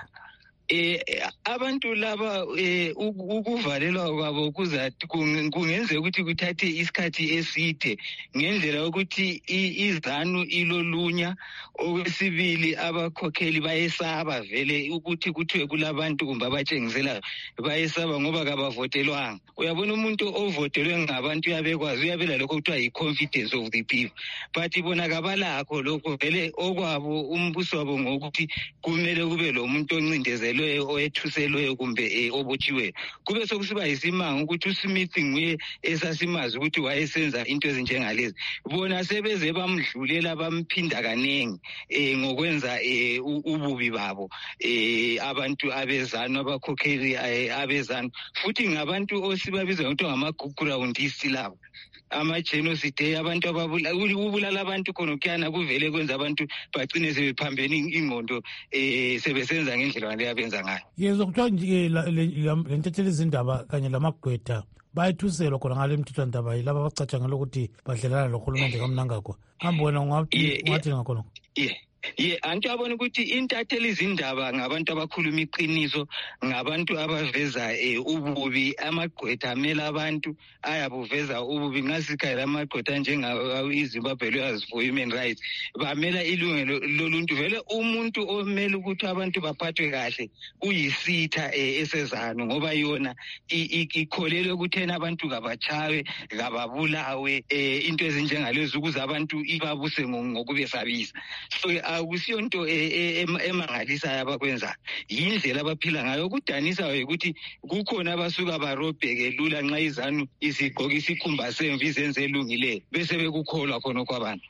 Speaker 18: Eh abantu laba eh ukuvalelwa kwabo kuzathi kungenzeka ukuthi kuthathe isikhathi eside ngendlela ukuthi izanu ilolunya. Okwesibili abakhokheli bayesaba vele ukuthi kuthiwe kulabantu kumbe abatshengisela bayesaba ngoba kabavotelwanga. Uyabona umuntu ovotelwe ngabantu uyabekwazi uyabela lokho kuthiwa yi-confidence of the people, but bona kabalakho lokho vele okwabo umbuso wabo ngokuthi kumele kube lo muntu oncindezelwe oyethuselwe kumbe obotshiwe. Kube sokusiba yisimanga ukuthi uSmith nguye esasimazi ukuthi wayesenza into ezinjengalezi. Bona sebeze bamdlulela bamphinda kanengi eh ngokwenza eh ububi babo eh abantu abezana abakhokheli abezana futhi ngabantu osibabiza ukuthi ngamagroundists labo ama-genocide abantu ababulala abantu khona kuyana kuvele kwenza abantu bagcine sebephambene ingqondo eh sebesenza ngendlela le yabenza ngayo.
Speaker 3: Yezwa kuthiwa nje le ntetheleza izindaba kanye lamagqwetha bayithuselwa khona ngale mthethwandaba yilaba abacatshangela ukuthi badlelana lohulumende kamnangagwa. Kambe wena ungathi ngakhona?
Speaker 18: Yeah. Ye antu abona ukuthi intatheli izindaba ngabantu abakhuluma iqiniso, ngabantu abaveza eh ububi, amagqwetha amela abantu ayabuveza ububi. Ngasikhaya amagqwetha njenga iZimbabwe Lawyers for Human Rights bamela ilungelo loluntu. Vele umuntu omela ukuthi abantu baphathwe kahle uyisitha esezano ngoba yona ikholelwe ukuthi abantu kabachawe kababulawe into ezinjengalezo ukuze abantu ibabuse ngokubesabisa. So akusiyo into emangalisayo abakwenza, yindlela abaphila ngayo. Ukudanisayo ukuthi kukhona abasuka barobheke lula nxa izanu isigqoka isikhumba semvi izenze elungileyo bese bekukholwa khona kwabantu.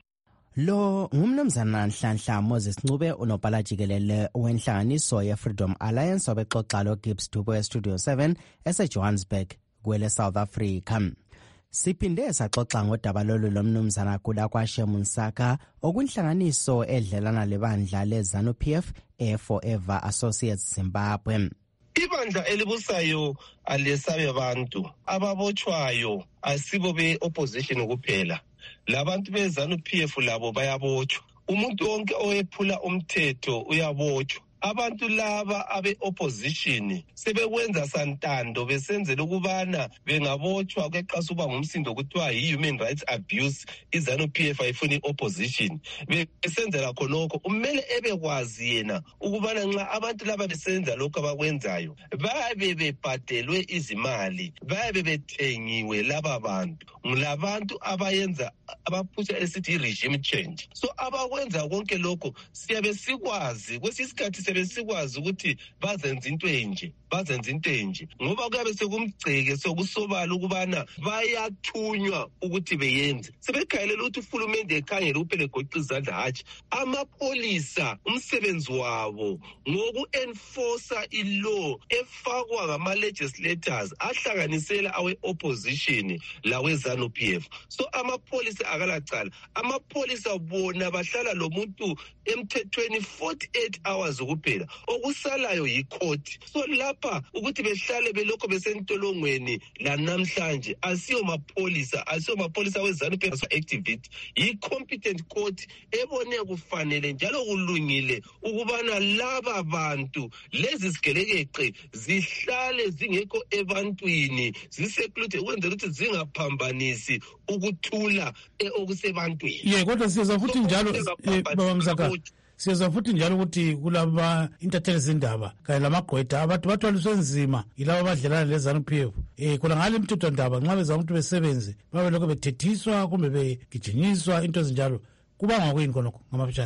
Speaker 2: Lo ngumnumzana Nhlanhla Moses Ncube unobhala jikelele wenhlanganiso ye-Freedom Alliance obexoxa lo Gibbs Dube Studio seven ese-Johannesburg kwele South Africa. Siphinde saxoxa ngodaba lolu lomnumzana Kula kwaShe Munsaka okunhlanganiso edlelana lebandla leZANU-P F eForever Associates Zimbabwe.
Speaker 19: ibandla elibusayo alesabe abantu ababotshwayo asibo be-opposition kuphela, labantu be-ZANU-P F labo bayabotshwa. Umuntu wonke owephula umthetho uyabotshwa. Abantu laba abe-opposition sebekwenza santando besenzela ukubana bengabotshwa kweqasa uba ngumsindo kuthiwa yi-human rights abuse, i-ZANU-P F ayifuni i-opposition. Besenzela khonokho umele ebekwazi yena ukubana nxa abantu laba besenza lokho abakwenzayo bayabe bebhadelwe izimali, bayabe bethengiwe laba bantu ngulabantu abayenza abaphusha esithi i-regime change. So abakwenza konke lokho siyabe sikwazi kwesinye isikhathi besikwazi ukuthi bazenza into enje bazenza into enje ngoba kuyabe sekumgceke sokusobala ukubana bayathunywa ukuthi beyenze. Sebekhayelela ukuthi uhulumende ekhangele uphele goqa izandla hatshi. Amapolisa umsebenzi wabo ngoku-enforcer i-law efakwa ngama-legislators ahlanganisela awe-opposition lawe-ZANU-P F. So amapolisa akalacala. Amapolisa bona bahlala lo muntu emthethweni forty-eight hours kuphela, okusalayo yicourt. So lapha ukuthi behlale belokho besentolongweni lanamhlanje asiyo mapolisa, asiyo mapolisa we-ZANU-P F activity, yi-competent court ebone kufanele njalo kulungile ukubana laba bantu lezi sigelekeqe zihlale zingekho ebantwini, ziseclude ukwenzela ukuthi zingaphambanisi ukuthula okusebantwini.
Speaker 3: Ye kodwa siyaza futhi njalo baba Msaka, siyaza futhi njalo ukuthi kulaba intatheli zindaba kanye lamagqwetha abantu bathwaliswe nzima yilabo abadlelana le-ZANU-P F. Eh khona ngale mthethwandaba nxa beza ukuthi besebenze babe lokho bethethiswa kumbe begijinyiswa into ezinjalo kubanga kuyini khonokho ngamafitshane?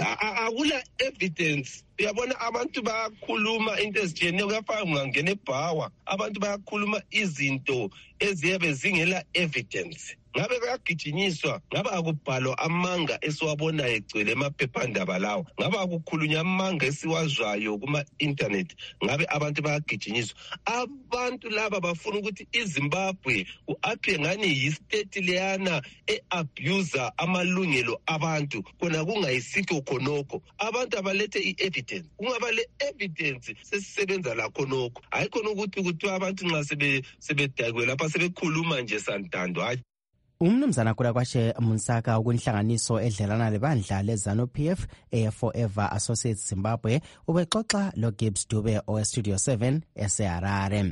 Speaker 19: Akula evidence. Uyabona abantu bayakhuluma into ezitshiyeneyo, kuyafana ungangena ebhawa abantu bayakhuluma izinto eziyabe zingela evidence. Ngabe bayagijinyiswa, ngabe akubhalwa amanga esiwabonayo egcwele emaphephandaba lawo, ngabe akukhulunywa amanga esiwazwayo kuma-internet, ngabe abantu bayagijinyiswa. Abantu laba bafuna ukuthi iZimbabwe ku-aphe ngani yi-state leyana e-abuser amalungelo abantu, kona kungayisikho khonokho. Abantu abalethe i-evidence, kungaba le-evidence sesisebenza la khonokho. Hayi khona ukuthi kuthiwa abantu nxa sebedakwe lapha sebekhuluma nje santando. Hayi.
Speaker 2: Umnumzana Kulakwashe Munsaka kwinhlanganiso edlelana lebandla le-ZANU-P F e-Forever Associates Zimbabwe ubexoxa lo-Gibbs Dube owe-Studio seven eseharare.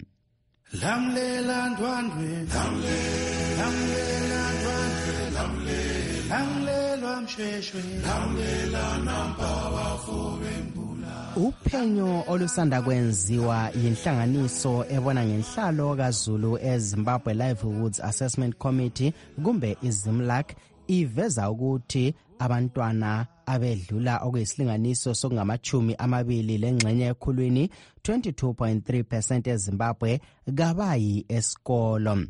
Speaker 20: Lamlela ndwandwe, lamlela ndwandwe, lamlelwa mshweshwe, lamlela nampawa fobembula.
Speaker 2: Uphenyo olusanda kwenziwa yinhlanganiso ebona ngenhlalo kaZulu eZimbabwe Livelihoods Assessment Committee kumbe iZimLAC iveza ukuthi abantwana abedlula okuyisilinganiso sokungamachumi amabili lengxenye ekhulwini twenty-two point three percent eZimbabwe kabayi esikolo.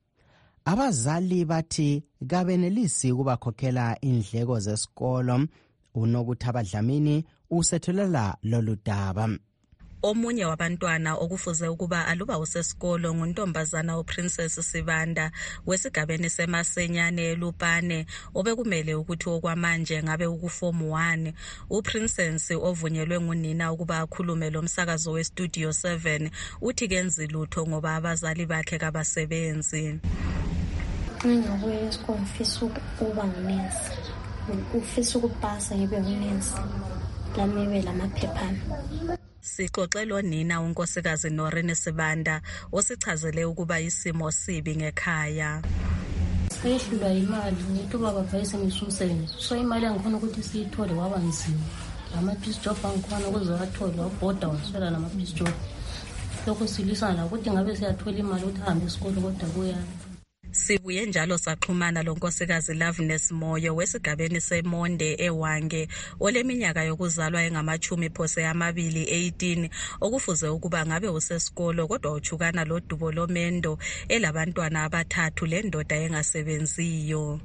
Speaker 2: Abazali bathi kabenelisi ukubakhokhela indleko zesikolo. Unokuthi abadlamini usethulela lolu daba.
Speaker 21: Omunye wabantwana okufuze ukuba aluba usesikolo nguntombazana uPrincess Sibanda wesigabeni semasenyane eLupane obekumele ukuthi okwamanje ngabe ukuform one. uPrincess ovunyelwe ngunina ukuba akhulume lomsakazo weStudio seven uthi kenzi lutho ngoba abazali bakhe kabasebenzi.
Speaker 22: Ngingakwe esikolo mfisa ukuba ngunesi. Ufisa ukupasa ngibe ngunesi. Lamibe lamaphephana.
Speaker 21: Sixoxelo nina unkosikazi Norine Sibanda osichazele ukuba isimo sibi ngekhaya.
Speaker 22: Sehlulwa imali ngithi baba vayise ngisumsebenzi. So imali angikhona ukuthi siyithole waba nzima. Lama piece job angikhona ukuzowathola wabhoda waswela lama piece job. Lokho silisana ukuthi ngabe siyathola imali ukuthi ahambe esikolo kodwa kuya.
Speaker 21: Sibuye njalo saxhumana lonkosikazi Loveness Moyo wesigabeni seMonde eWange oleminyaka yokuzalwa engamachumi phose amabili eighteen okufuze ukuba ngabe usesikolo kodwa uchukana lodubo lomendo elabantwana abathathu lendoda engasebenziyo.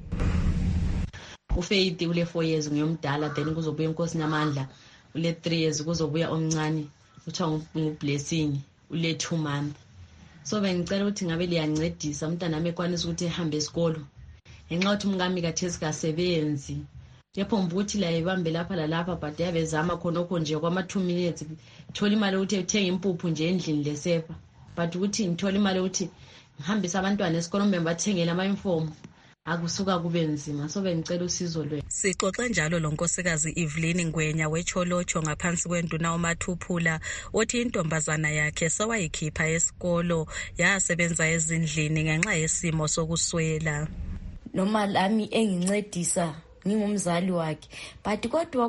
Speaker 23: uFaith ule four years ngiyomdala then kuzobuya inkosi namandla ule three years kuzobuya omncane uthiwa nguBlessing ule two months. So bengicela ukuthi ngabe liyancedisa umntana nami ekwanisa ukuthi ehambe esikolo. Ngenxa ukuthi umngami kathesi kasebenzi. yaphomba ukuthi la ibambe lapha lalapha but yabezama khonokho nje kwama-two minutes thola imali ukuthi ethenge impuphu nje endlini lesepa but ukuthi ngithola imali ukuthi ngihambise abantwana esikolo mbe bathengele ama-uniform akusuka kube nzima so bengicela usizo lwenu.
Speaker 21: Sixoxe njalo lo nkosikazi Evelyn Ngwenya weCholocho ngaphansi kwenduna uMathuphula othi intombazana yakhe sawayikhipha esikolo yasebenza ezindlini ngenxa yesimo sokuswela.
Speaker 5: Noma lami engincedisa ngingumzali wakhe but kodwa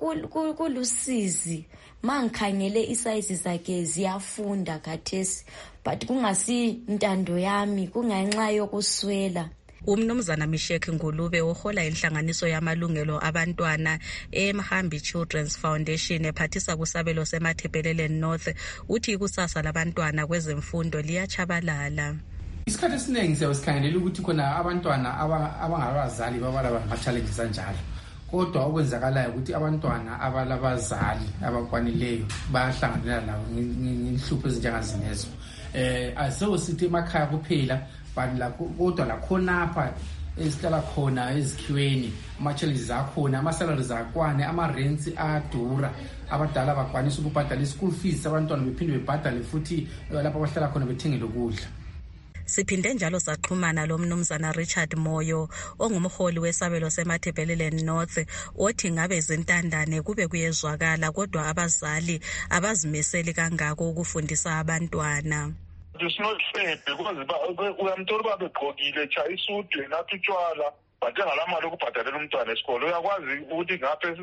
Speaker 5: kulusizi mangikhangele isize sakhe ziyafunda khathesi but kungasi intando yami kungenxa yokuswela.
Speaker 21: Umnumzana Mishek Ngulube ohola inhlanganiso yamalungelo abantwana eMhambi Children's Foundation ephathisa kusabelo seMathebelele North uthi ikusasa labantwana kwezemfundo liyachabalala.
Speaker 10: Isikhathi esiningi siyasikhangelela ukuthi khona abantwana abangabazali babala ama-challenges anjalo, kodwa okwenzakalayo ukuthi abantwana abalabazali abakwanileyo bayahlangana lawo ngenhlupho ezinjengazinezo. Eh asewo sithi emakhaya kuphela but la kodwa la khona apha esihlala khona ezikhiweni ama-challenges akhona, ama-salaries akwane, ama-rents adura, abadala bakwanisa ukubhadala i-school fees, abantwana bephinde bebhadale futhi lapho abahlala khona bethengele ukudla.
Speaker 21: Siphinde njalo saxhumana lo mnumzana Richard Moyo ongumholi wesabelo seMathebelele North othi ngabe izintandane kube kuyezwakala kodwa abazali abazimiseli kangako ukufundisa abantwana.
Speaker 6: It's not fair because uyamthola uba begqokile cha isudwe nathi utshwala bathe ngalamali okubhadalela umntwana esikolo. Uyakwazi ukuthi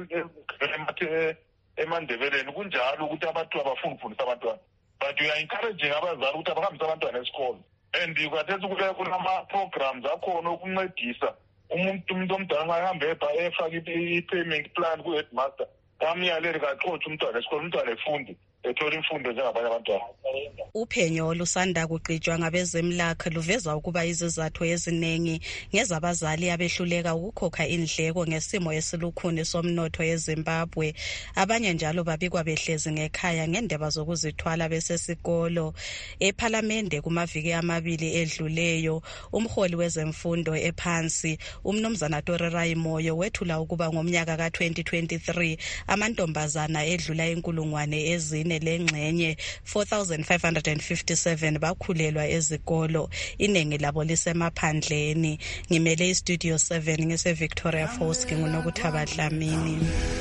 Speaker 6: ngapha eMandebeleni kunjalo ukuthi abantu abafuni ukufundisa abantwana, but we are encouraging abazali ukuthi abahambise abantwana esikolo. And ukathetha ukuthi kunama-programs akhona ukuncedisa umuntu umuntu omdala angahambe efake i-payment plan ku-headmaster amyalele kaxotshe umntwana esikolo, umntwana efunde ethola imfundo njengabanye abantwana.
Speaker 21: Uphenyo lusanda kugqitshwa ngabezemlakha luveza ukuba izizathu eziningi ngezabazali abehluleka ukukhokha indleko ngesimo esilukhuni somnotho eZimbabwe. Abanye njalo babikwa behlezi ngekhaya ngendaba zokuzithwala besesikolo. Ephalamende kumaviki amabili edluleyo umholi wezemfundo ephansi umnumzana Torerai Moyo wethula ukuba ngomnyaka ka twenty twenty-three amantombazana edlula inkulungwane ezine lengxenye four thousand five hundred fifty-seven bakhulelwa ezikolo, iningi labo lisemaphandleni. Ngimele iStudio seven ngise Victoria Falls ngingunokuthaba Dlamini.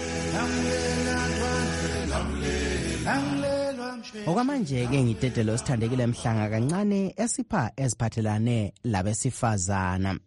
Speaker 2: Okwamanje ke ngidedelo sithandekile mhlanga kancane esipha eziphathelane labesifazana.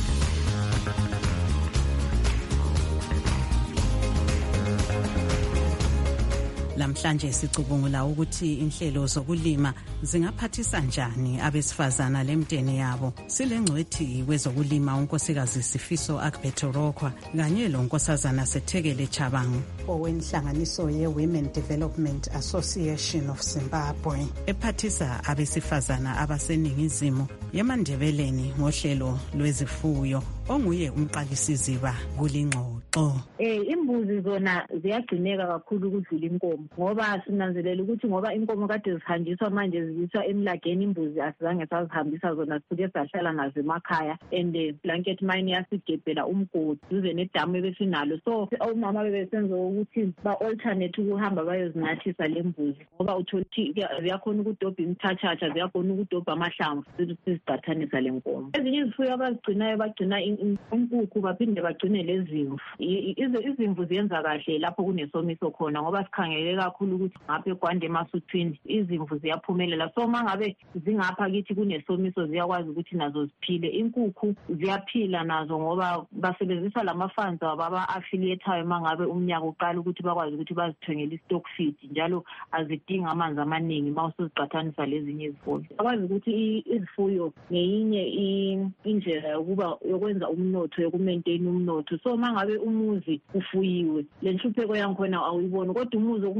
Speaker 2: Lamhlanje sicubungula ukuthi inhlelo zokulima zingaphathisa njani abesifazana lemteni yabo. Silengcwethi kwezokulima unkosikazi Sifiso Akbetorokwa kanye lo nkosazana Sethekele Chabangu owenhlanganiso ye-Women Development Association of Zimbabwe ephathisa abesifazana abaseningizimu yeMandebeleni ngohlelo lwezifuyo onguye umqalisiziba kulingxoxo.
Speaker 16: Eh imbuzi zona ziyagcineka kakhulu ukudlula inkomo ngoba sinanzelela ukuthi ngoba inkomo kade zihanjiswa manje zibiswa emlageni, imbuzi asizange sazihambisa zona, sifike sahlala nazo emakhaya and blanket mine yasigebhela umgodi duze nedamu ebesinalo, so omama bebesenza ukuthi ba-alternate ukuhamba bayozinathisa le mbuzi ngoba utholithi ziyakhona ukudobha imthathatha, ziyakhona ukudobha amahlamvu sizigqathanisa le nkomo. Ezinye izifuyo abazigcinayo bagcina inkukhu baphinde bagcine lezimvu. Izimvu ziyenza kahle lapho kunesomiso khona ngoba sikhangele kakhulu ukuthi ngapha eGwande eMasuthwini izimvu ziyaphumelela, so mangabe zingapha kithi kunesomiso ziyakwazi ukuthi nazo ziphile. Inkukhu ziyaphila nazo ngoba basebenzisa lamafanzi ababa affiliateayo mangabe umnyaka uqala ukuthi bakwazi ukuthi bazithengele stock feed, njalo azidinga amanzi amaningi mawusiziqathanisa lezinye izifuyo. Bakwazi ukuthi izifuyo ngeyinye indlela yokuba yokwenza umnotho, yokumaintain umnotho. So mangabe umuzi ufuyiwe le nhlupheko yankhona awuyiboni, kodwa umuzi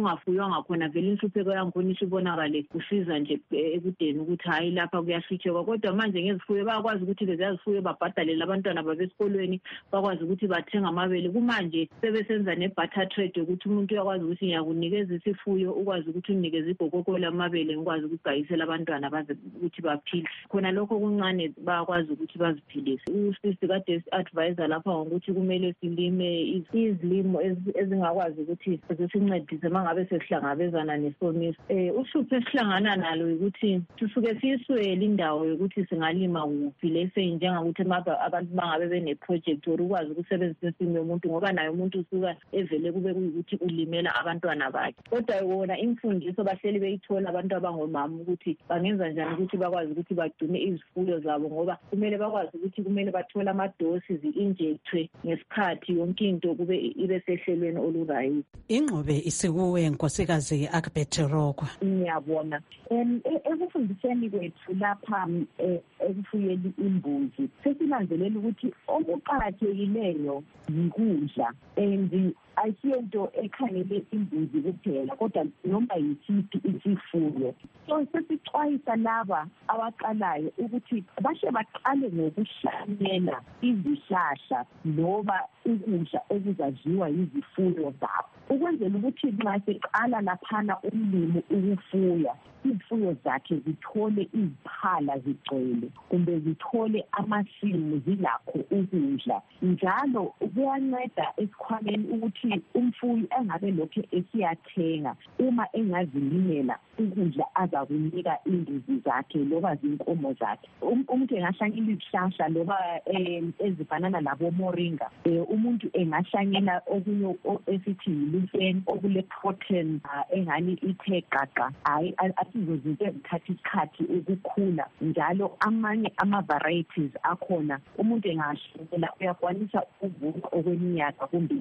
Speaker 8: kungafuywa khona vele inhlupheko yangikhona isibonakale kusiza nje ekudeni ukuthi hayi lapha kuyahlutheka. Kodwa manje ngezifuyo bayakwazi ukuthi lezifuyo babhadalele abantwana babesikolweni, bakwazi ukuthi bathenga amabele. Kumanje sebesenza ne-barter trade ukuthi umuntu uyakwazi ukuthi ngiyakunikeza isifuyo ukwazi ukuthi unikeze igokoko lamabele ngikwazi ukugayisela abantwana baze ukuthi baphile. Khona lokho kuncane bayakwazi ukuthi baziphilise. Usisi kade advisor lapha ngokuthi kumele silime izilimo ezingakwazi ukuthi zisincedise mangabe sesihlangabezana nesomiso. Eh uhlupho esihlangana nalo ukuthi susuke siswele indawo yokuthi singalima kuphi lese njengokuthi abantu bangabe bene project or ukwazi ukusebenzisa isimo yomuntu ngoba naye umuntu usuka evele kube kuyikuthi ulimela abantwana bakhe. Kodwa wona imfundiso bahleli beyithola abantu abangomama ukuthi bangenza njani ukuthi bakwazi ukuthi bagcine izifuyo zabo ngoba kumele bakwazi ukuthi kumele bathole amadosi zi-injectwe ngesikhathi yonke into kube ibe sehlelweni olurayi.
Speaker 9: Ingqobe isikuwe Nkosikazi Akbetorokwa.
Speaker 16: Ngiyabona ekufundiseni kwethu lapha ekufuyeni imbuzi sesinanzelela ukuthi okuqakathekileyo yikudla and ayisiyonto ekhangele imbuzi kuphela kodwa noma yisiphi isifuyo. So sesixwayisa laba abaqalayo ukuthi bashe baqale ngokuhlanyela izihlahla loba ukudla okuzadliwa yizifuyo zabo ukwenzela ukuthi nxa seqala laphana umlimi ukufuya izifuyo zakhe zithole iziphala zigcwele kumbe zithole amasimu zilakho ukudla. Njalo kuyanceda esikhwameni ukuthi umfuyi engabe lokho esiyathenga uma engazilimela ukudla azakunika imbuzi zakhe loba zinkomo zakhe. Umuntu engahlanyela izihlahla loba ezifanana labo moringa, umuntu engahlanyela okunye esithi yilufeni okule protein engani ithe gaga hayi asizozinto ezithatha isikhathi ukukhula. Njalo amanye ama-varieties akhona umuntu engahlanyela uyakwanisa ukuvuna okweminyaka kumbe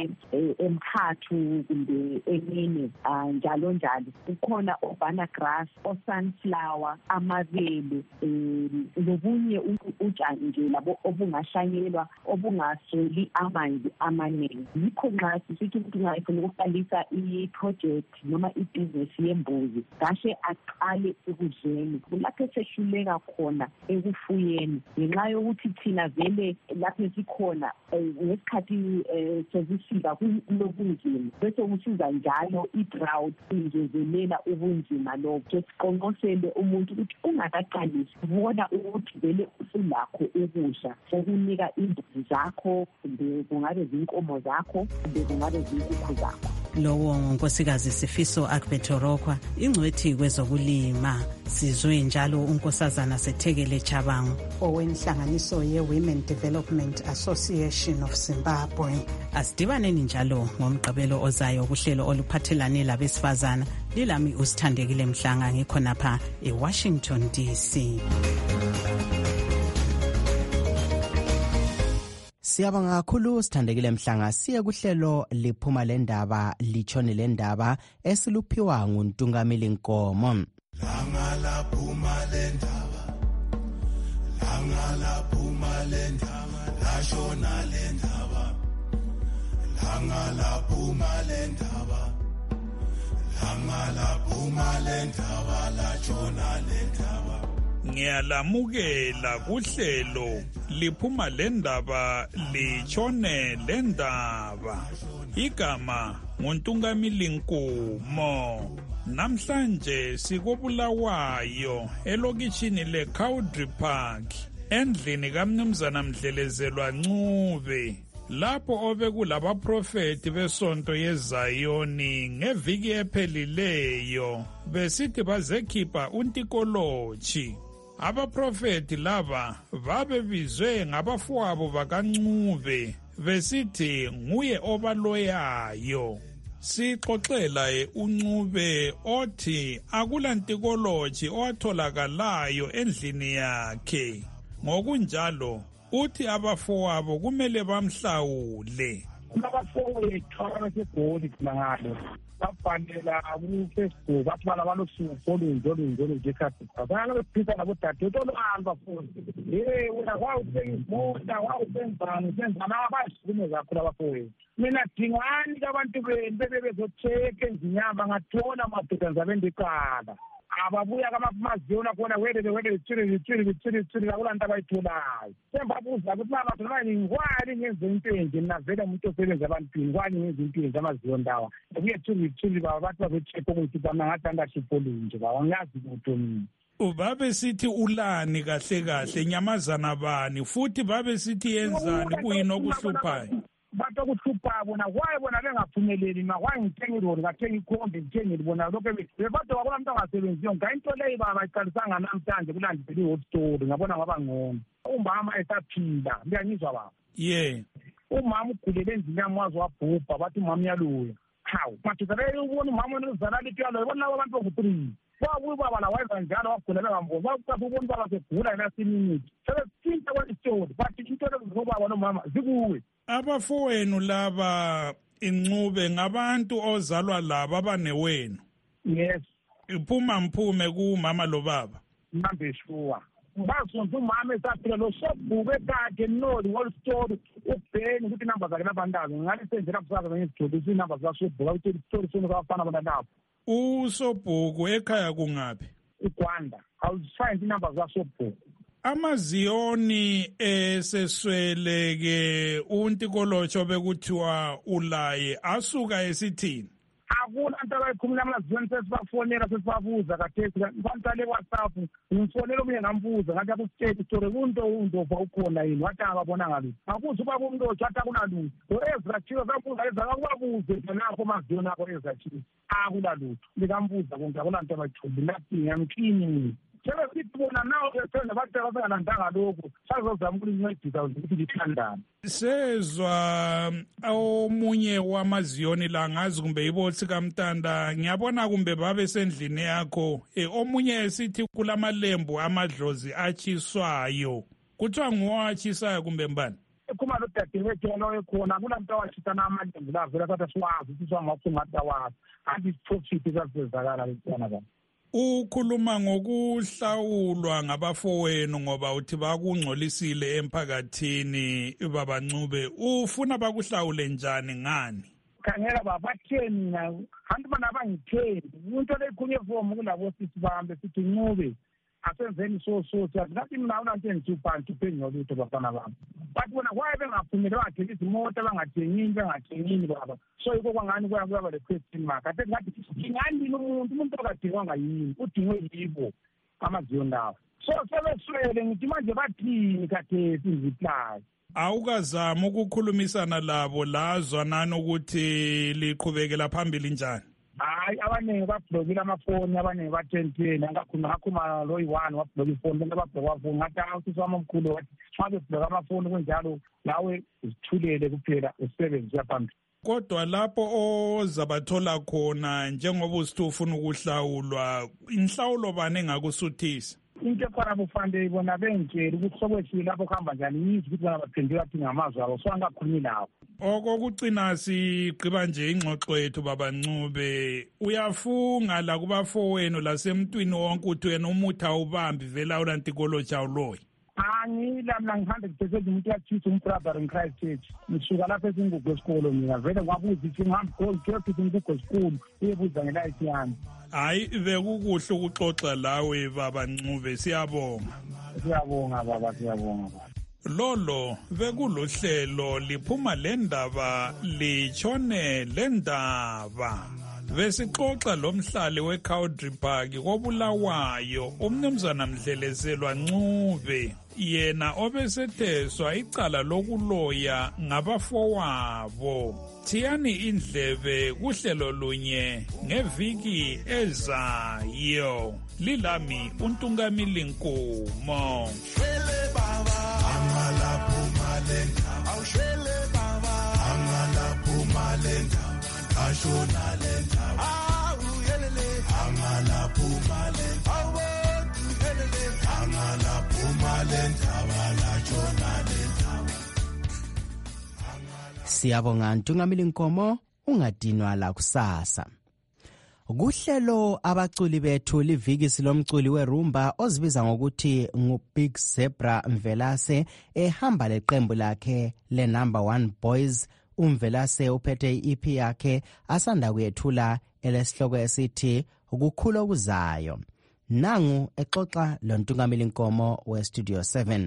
Speaker 16: emthathu kumbe emine njalo njalo. Kukhona obana grass, o-sunflower, amabele nobunye utshani nje labo obungahlanyelwa obungasweli amanzi amaningi. Yikho nxa sisithi umuntu nxa efuna ukuqalisa i-project noma ibhizinesi yembuzi kahle aqale ekudleni. Kulapho sehluleka khona ekufuyeni ngenxa yokuthi thina vele lapho sikhona ngesikhathi sezifika kulobunzima bese kusiza njalo i-drought ingezelela ubunzima lobo. Siqonqosele umuntu ukuthi ungakaqalisi bona ukuthi vele usulakho ukudla okunika imbuzi zakho kumbe kungabe zinkomo zakho kumbe kungabe zinkukhu zakho.
Speaker 9: Lowo Nkosikazi Sifiso Akbetorokwa ingcwethi kwezokulima. Sizwe njalo unkosazana Sethekele Chabangu owenhlanganiso ye-Women Development Association of Zimbabwe. Asidibaneni njalo ngomgqibelo ozayo kuhlelo oluphathelane labesifazana. Lilami uSithandekile Mhlanga ngikhonapha eWashington D C.
Speaker 2: Siyabonga kakhulu Sithandekile Mhlanga. Siye kuhlelo liphuma lendaba litshone lendaba esiluphiwa nguNtungamili Nkomo.
Speaker 20: Langa laphuma lendaba, langa laphuma lendaba, lashona lendaba, langa laphuma lendaba, langa laphuma lendaba, lashona lendaba.
Speaker 11: Ngiyalamukela kuhlelo liphuma lendaba litshone lendaba. Igama nguNtungamili Nkomo. Namhlanje sikobulawayo elokishini leCowdry Park endlini kaMnumzana Mdlelezelwa Ncube lapho obekulabaprofeti besonto yeZayoni ngeviki ephelileyo besithi bazekhipha untikolochi. Abaprofeti laba babebizwe ngabafowabo bakaNcube besithi nguye obaloyayo. Sixoxela uNcube othi akulantikolochi otholakalayo endlini yakhe. Ngokunjalo uthi abafowabo kumele bamhlawule.
Speaker 24: Abafowethu abasegoli kulangalo
Speaker 7: babhalela ku-Facebook bathi bana balosuku olunje olunje olunje ekhathi bayala bephisa nabodadewethu olwani bafundi ye wena wawuthenga izimota wawuthengani usenzani abazisukume kakhulu abafowethu mina dingani kabantu benu bebe bezocheke enzinyama ngathola amadoda abendicala ababuya kamaziyona khona wedele wedele tsiri tsiri tsiri tsiri akula nto abayitholayo sembabuza ukuthi mabantu nani ngwani ngenze impende mina vele umuntu osebenza ebantwini ngwani ngenze impende amaziyo ndawa kuye tsiri tsiri baba bathi bazocheka ukuthi bana ngathi angahlupho lunje baba ngiyazi ukuthi mina
Speaker 11: ubabe sithi ulani kahle kahle nyamazana bani futhi babe sithi yenzani kuyini okuhluphayo
Speaker 7: bato kuhlupha bona kwaye bona bengaphumeleli ma kwaye ngithenga iroli ngathenga ikhombi ngithenga libona lokho bebato babona umuntu angasebenziyo ngayinto leyo baba iqalisanga namhlanje kulandela i-hot story ngabona ngaba ngcono umama esaphila ngiyangizwa baba
Speaker 11: ye
Speaker 7: umama ugulele endlini yami wazi wabhubha bathi umama uyaluya hawu madoda leyo ubona umama onozalala ito yaloyo bona labo abantu boku-three babuye ubaba la wayenza njalo wagula bengamboni bakuthatha ubona ubaba segula ngelasiminuti sebethinta kwelistory bathi into lezo zobaba nomama zikuwe
Speaker 11: abafowenu laba incube ngabantu ozalwa labo abanewenu
Speaker 7: yes
Speaker 11: iphuma mphume kumama lo baba
Speaker 7: mambe sure bazonke umama esaphila lo sobhuke kade noli ngolistory ubheni ukuthi inamba zakhe nabandazi ngale senzela kusaka ngizijolisa inamba zikasobhuka ukuthi istory sona kwafana bona lapho
Speaker 11: usobhuku ekhaya kungaphi
Speaker 7: uGwanda awufind inamba zikasobhuku
Speaker 11: amaziyoni esesweleke untikolotsho bekuthiwa ulaye asuka esithini
Speaker 7: akuna nto abayikhumula amaziyoni sesibafonela sesibabuza kathesi bantale WhatsApp ngimfonela omunye ngambuza ngathi akusitshela story kunto undova ukhona yini wathi akabona ngalutho akuze ubaba umnotho wathi akunalutho ezathiwe zambuza ezakubabuze lapho amaziyoni akho ezathiwe akulalutho likambuza konke akunanto abayithuli nothing yamklini mina sebesithi bona nawo esena bathi abasengalandanga lokhu sazozama ukulincedisa ukuthi lithandane
Speaker 11: sezwa omunye wamaziyoni la ngazi kumbe ibotsi kamntanda ngiyabona kumbe babe sendlini yakho e, omunye esithi kulamalembu amadlozi achiswayo kuthiwa nguwachisayo kumbe mbani
Speaker 7: kuma lo dadewethu yaloyo ekhona kulanto awashitana amalembu la vele kathi siwazi ukuthi siwangakungathi awazi anti profit sasezakala lesana bani
Speaker 11: ukhuluma ngokuhlawulwa ngabafowenu ngoba uthi bakungcolisile emphakathini babancube ufuna bakuhlawule njani ngani
Speaker 7: khangela baba batheni mina abantu bana bangitheni into lekhunye form kulabo sisi bambe sithi ncube asenzeni so so ngathi mina awunanto engithuphantu phenyolutho bafana bami bathi bona kwaye bengaphumeli bangathengi izimota bangathengini bengathengini baba so yiko kwangani kuyaba le-question mark ate ngathi ingani umuntu umuntu okadingwanga yini udingwe yibo amaziyoni lawo so sebeswele ngithi manje bathini kathesi iziplayi
Speaker 11: awukazama ukukhulumisana labo lazwanani ukuthi liqhubekela phambili njani
Speaker 7: hayi abaningi bablokile amafoni abaningi bathenteni angakhuluma lo yi-one wabloka ifoni bonke babloka wafoni ngathi usisi wami omkhulu wathi xa bebloka amafoni kunjalo nawe uzithulele kuphela usebenzi uyaphambili
Speaker 11: kodwa lapho ozabathola khona njengoba usithi ufuna ukuhlawulwa inhlawulo bani engakusuthisa
Speaker 7: into ekhona bufanele bona bengitshela ukuthi sokwehlile lapho kuhamba njani yizwe ukuthi bona baphendula athi ngamazwi abo so angakhulumi lawo
Speaker 11: okokucina sigqiba nje ingxoxo yethu babancube uyafunga la kubafowenu lasemntwini wonke uthi wena umuthi awubambi vele awulantikolotsha awuloyi
Speaker 7: angila mina ngi-hundred percent umuntu uyathisa umbrother in Christ Church ngisuka lapho esingugo esikolo mina vele ngabuza ithi ngihambe ngiyothithi ingugo esikhulu uyebuza ngelayithi yami
Speaker 11: hayi bekukuhle ukuxoxa lawe babancube siyabonga
Speaker 7: siyabonga baba siyabonga baba
Speaker 11: lolo bekulohlelo liphuma lendaba litshone lendaba besixoxa lomhlali weCowdry Park kobulawayo umnumzana Mdlelezelwa Ncube yena obesetheswa icala lokuloya ngabafowabo thiyani indlebe kuhlelo lunye ngeviki ezayo lilami uNtungamili Nkomo
Speaker 20: awushele baba angalaphuma lendaba ashona lendaba awuyelele angalaphuma lendaba awuyelele angalaphuma lendaba lashona lendaba
Speaker 2: siyabonga Ntungamili Nkomo ungadinwa la kusasa. Kuhlelo abaculi bethu liviki lomculi werumba ozibiza ngokuthi nguBig Zebra Mvelase ehamba leqembu lakhe le number one boys. UMvelase uphethe i-E P yakhe asanda kuyethula elesihloko esithi ukukhula okuzayo. Nangu exoxa lontungameli Nkomo weStudio seven.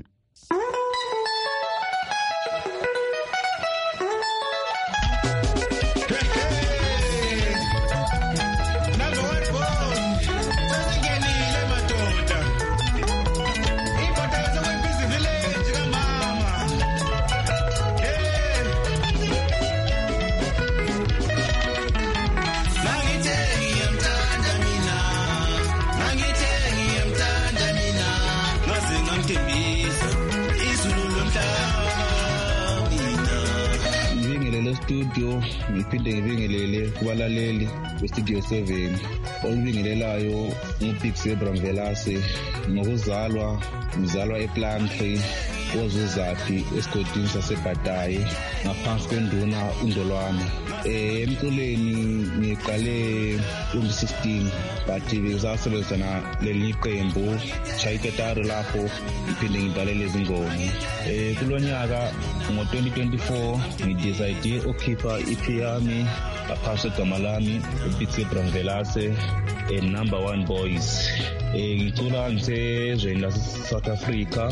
Speaker 12: Studio ngiphinde ngibingelele kubalaleli beStudio seven olubingelelayo uBig Zebra Mvelase ngokuzalwa ngizalwa ePlantry ozuzaphi esigodini saseBhatayi ngaphansi kwenduna uNdolwane. Eh emculeni ngiqale twenty sixteen but ngisasebenza leli qembu chayiketari lapho ngiphinde ngidlalele izingoma. Eh kulonyaka ngo twenty twenty-four ngidecide ukukhipha E P yami ngaphansi kwegama lami uBig Zebra Mvelase e number one boys. Eh ngicula ngisezweni lase South Africa.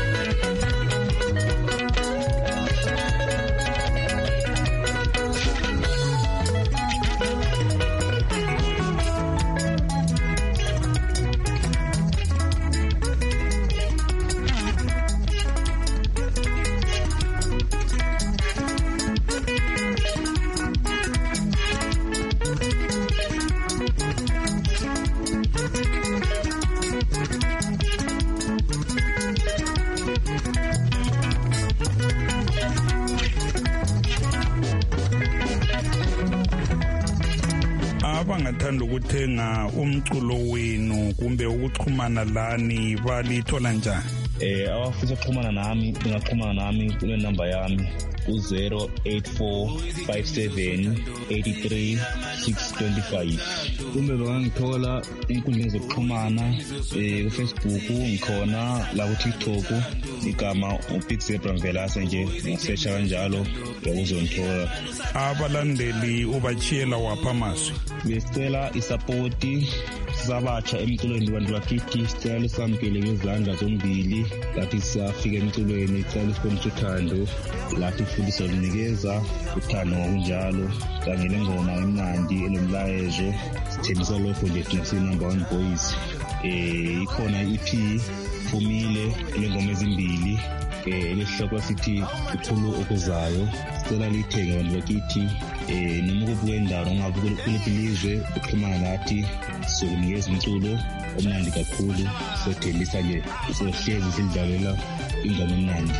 Speaker 11: abangathanda ukuthenga umculo wenu kumbe ukuxhumana lani balithola njani?
Speaker 12: Eh abafisa ukuxhumana nami bengaxhumana nami kule number yami u zero eight four five seven eight three six two five. Kumbe bangangithola inkundleni zokuxhumana eh ku Facebook ngikhona la ku TikTok igama uBig Zebra Mvelase nje ngisearch kanjalo yakuzongithola.
Speaker 11: Abalandeli ubachiyela wapha maso
Speaker 12: besicela isupporti sabatsha emculweni bantu bakithi sicela samkele ngezandla zombili lathi siyafika emculweni sicela isibonisa uthando lathi futhi sokunikeza uthando ngokunjalo kanye lengoma emnandi enomlayezo sithembisa lokho nje sithi number one boys. Eh ikhona i-E P Phumile lengoma ezimbili eh lesihloko sithi ukukhulu okuzayo sicela lithenge abantu bakithi eh noma kubuka indaba ngabe kulipilizwe ukuxhumana nathi sokunikeza umculo omnandi kakhulu sothembisa nje sohlezi sidlalela ingoma emnandi.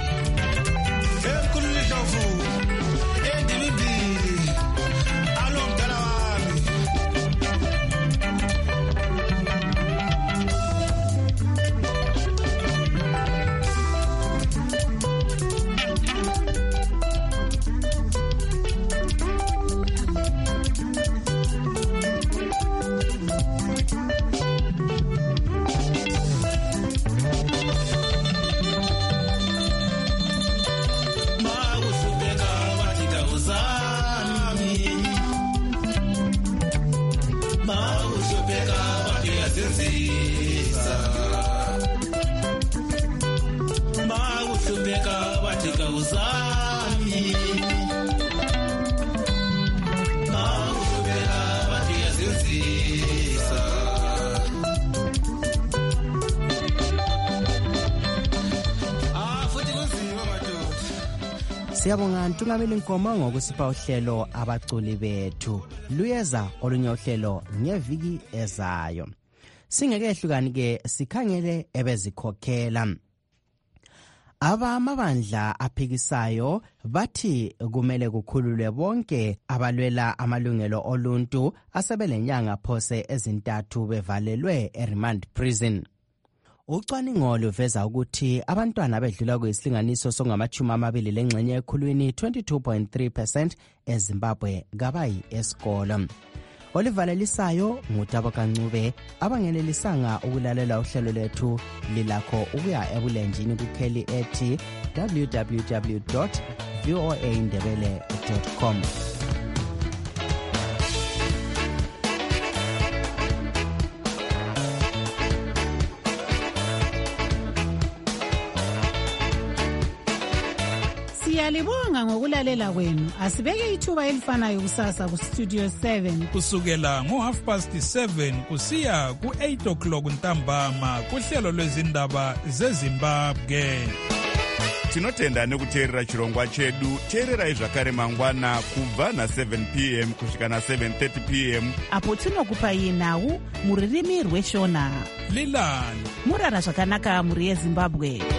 Speaker 2: Siyabonga Ntungameli Nkomo ngokusipha uhlelo abaculi bethu. Luyeza olunye uhlelo ngeviki ezayo. Singekehlukani ke sikhangele ebezikhokhela. Abamabandla aphikisayo bathi kumele kukhululwe bonke abalwela amalungelo oluntu asebelenyanga phose ezintathu bevalelwe eRemand Prison. Ucwaningo luveza ukuthi abantwana abedlula kuyisilinganiso songamachumi amabili lengxenye ekhulwini twenty-two point three percent eZimbabwe kabayi esikolo. olivalelisayo ngutabo kancube. Abangenelisanga ukulalela uhlelo lethu lilakho ukuya ebulenjini kukheli ethi w w w dot voa ndebele dot com.
Speaker 9: Siyalibonga ngokulalela kwenu. Asibeke ithuba elifanayo kusasa kustudio seven
Speaker 11: kusukela ngo half past seven kusiya ku eight o'clock ntambama kuhlelo lwezindaba zeZimbabwe.
Speaker 1: Tinotenda nekuteerera chirongwa chedu. Teererai zvakare mangwana kubva na seven p m kusvika na seven thirty p m
Speaker 9: apo tinokupai nhau muririmi rweshona.
Speaker 11: Lilani
Speaker 9: murara zvakanaka muri yeZimbabwe.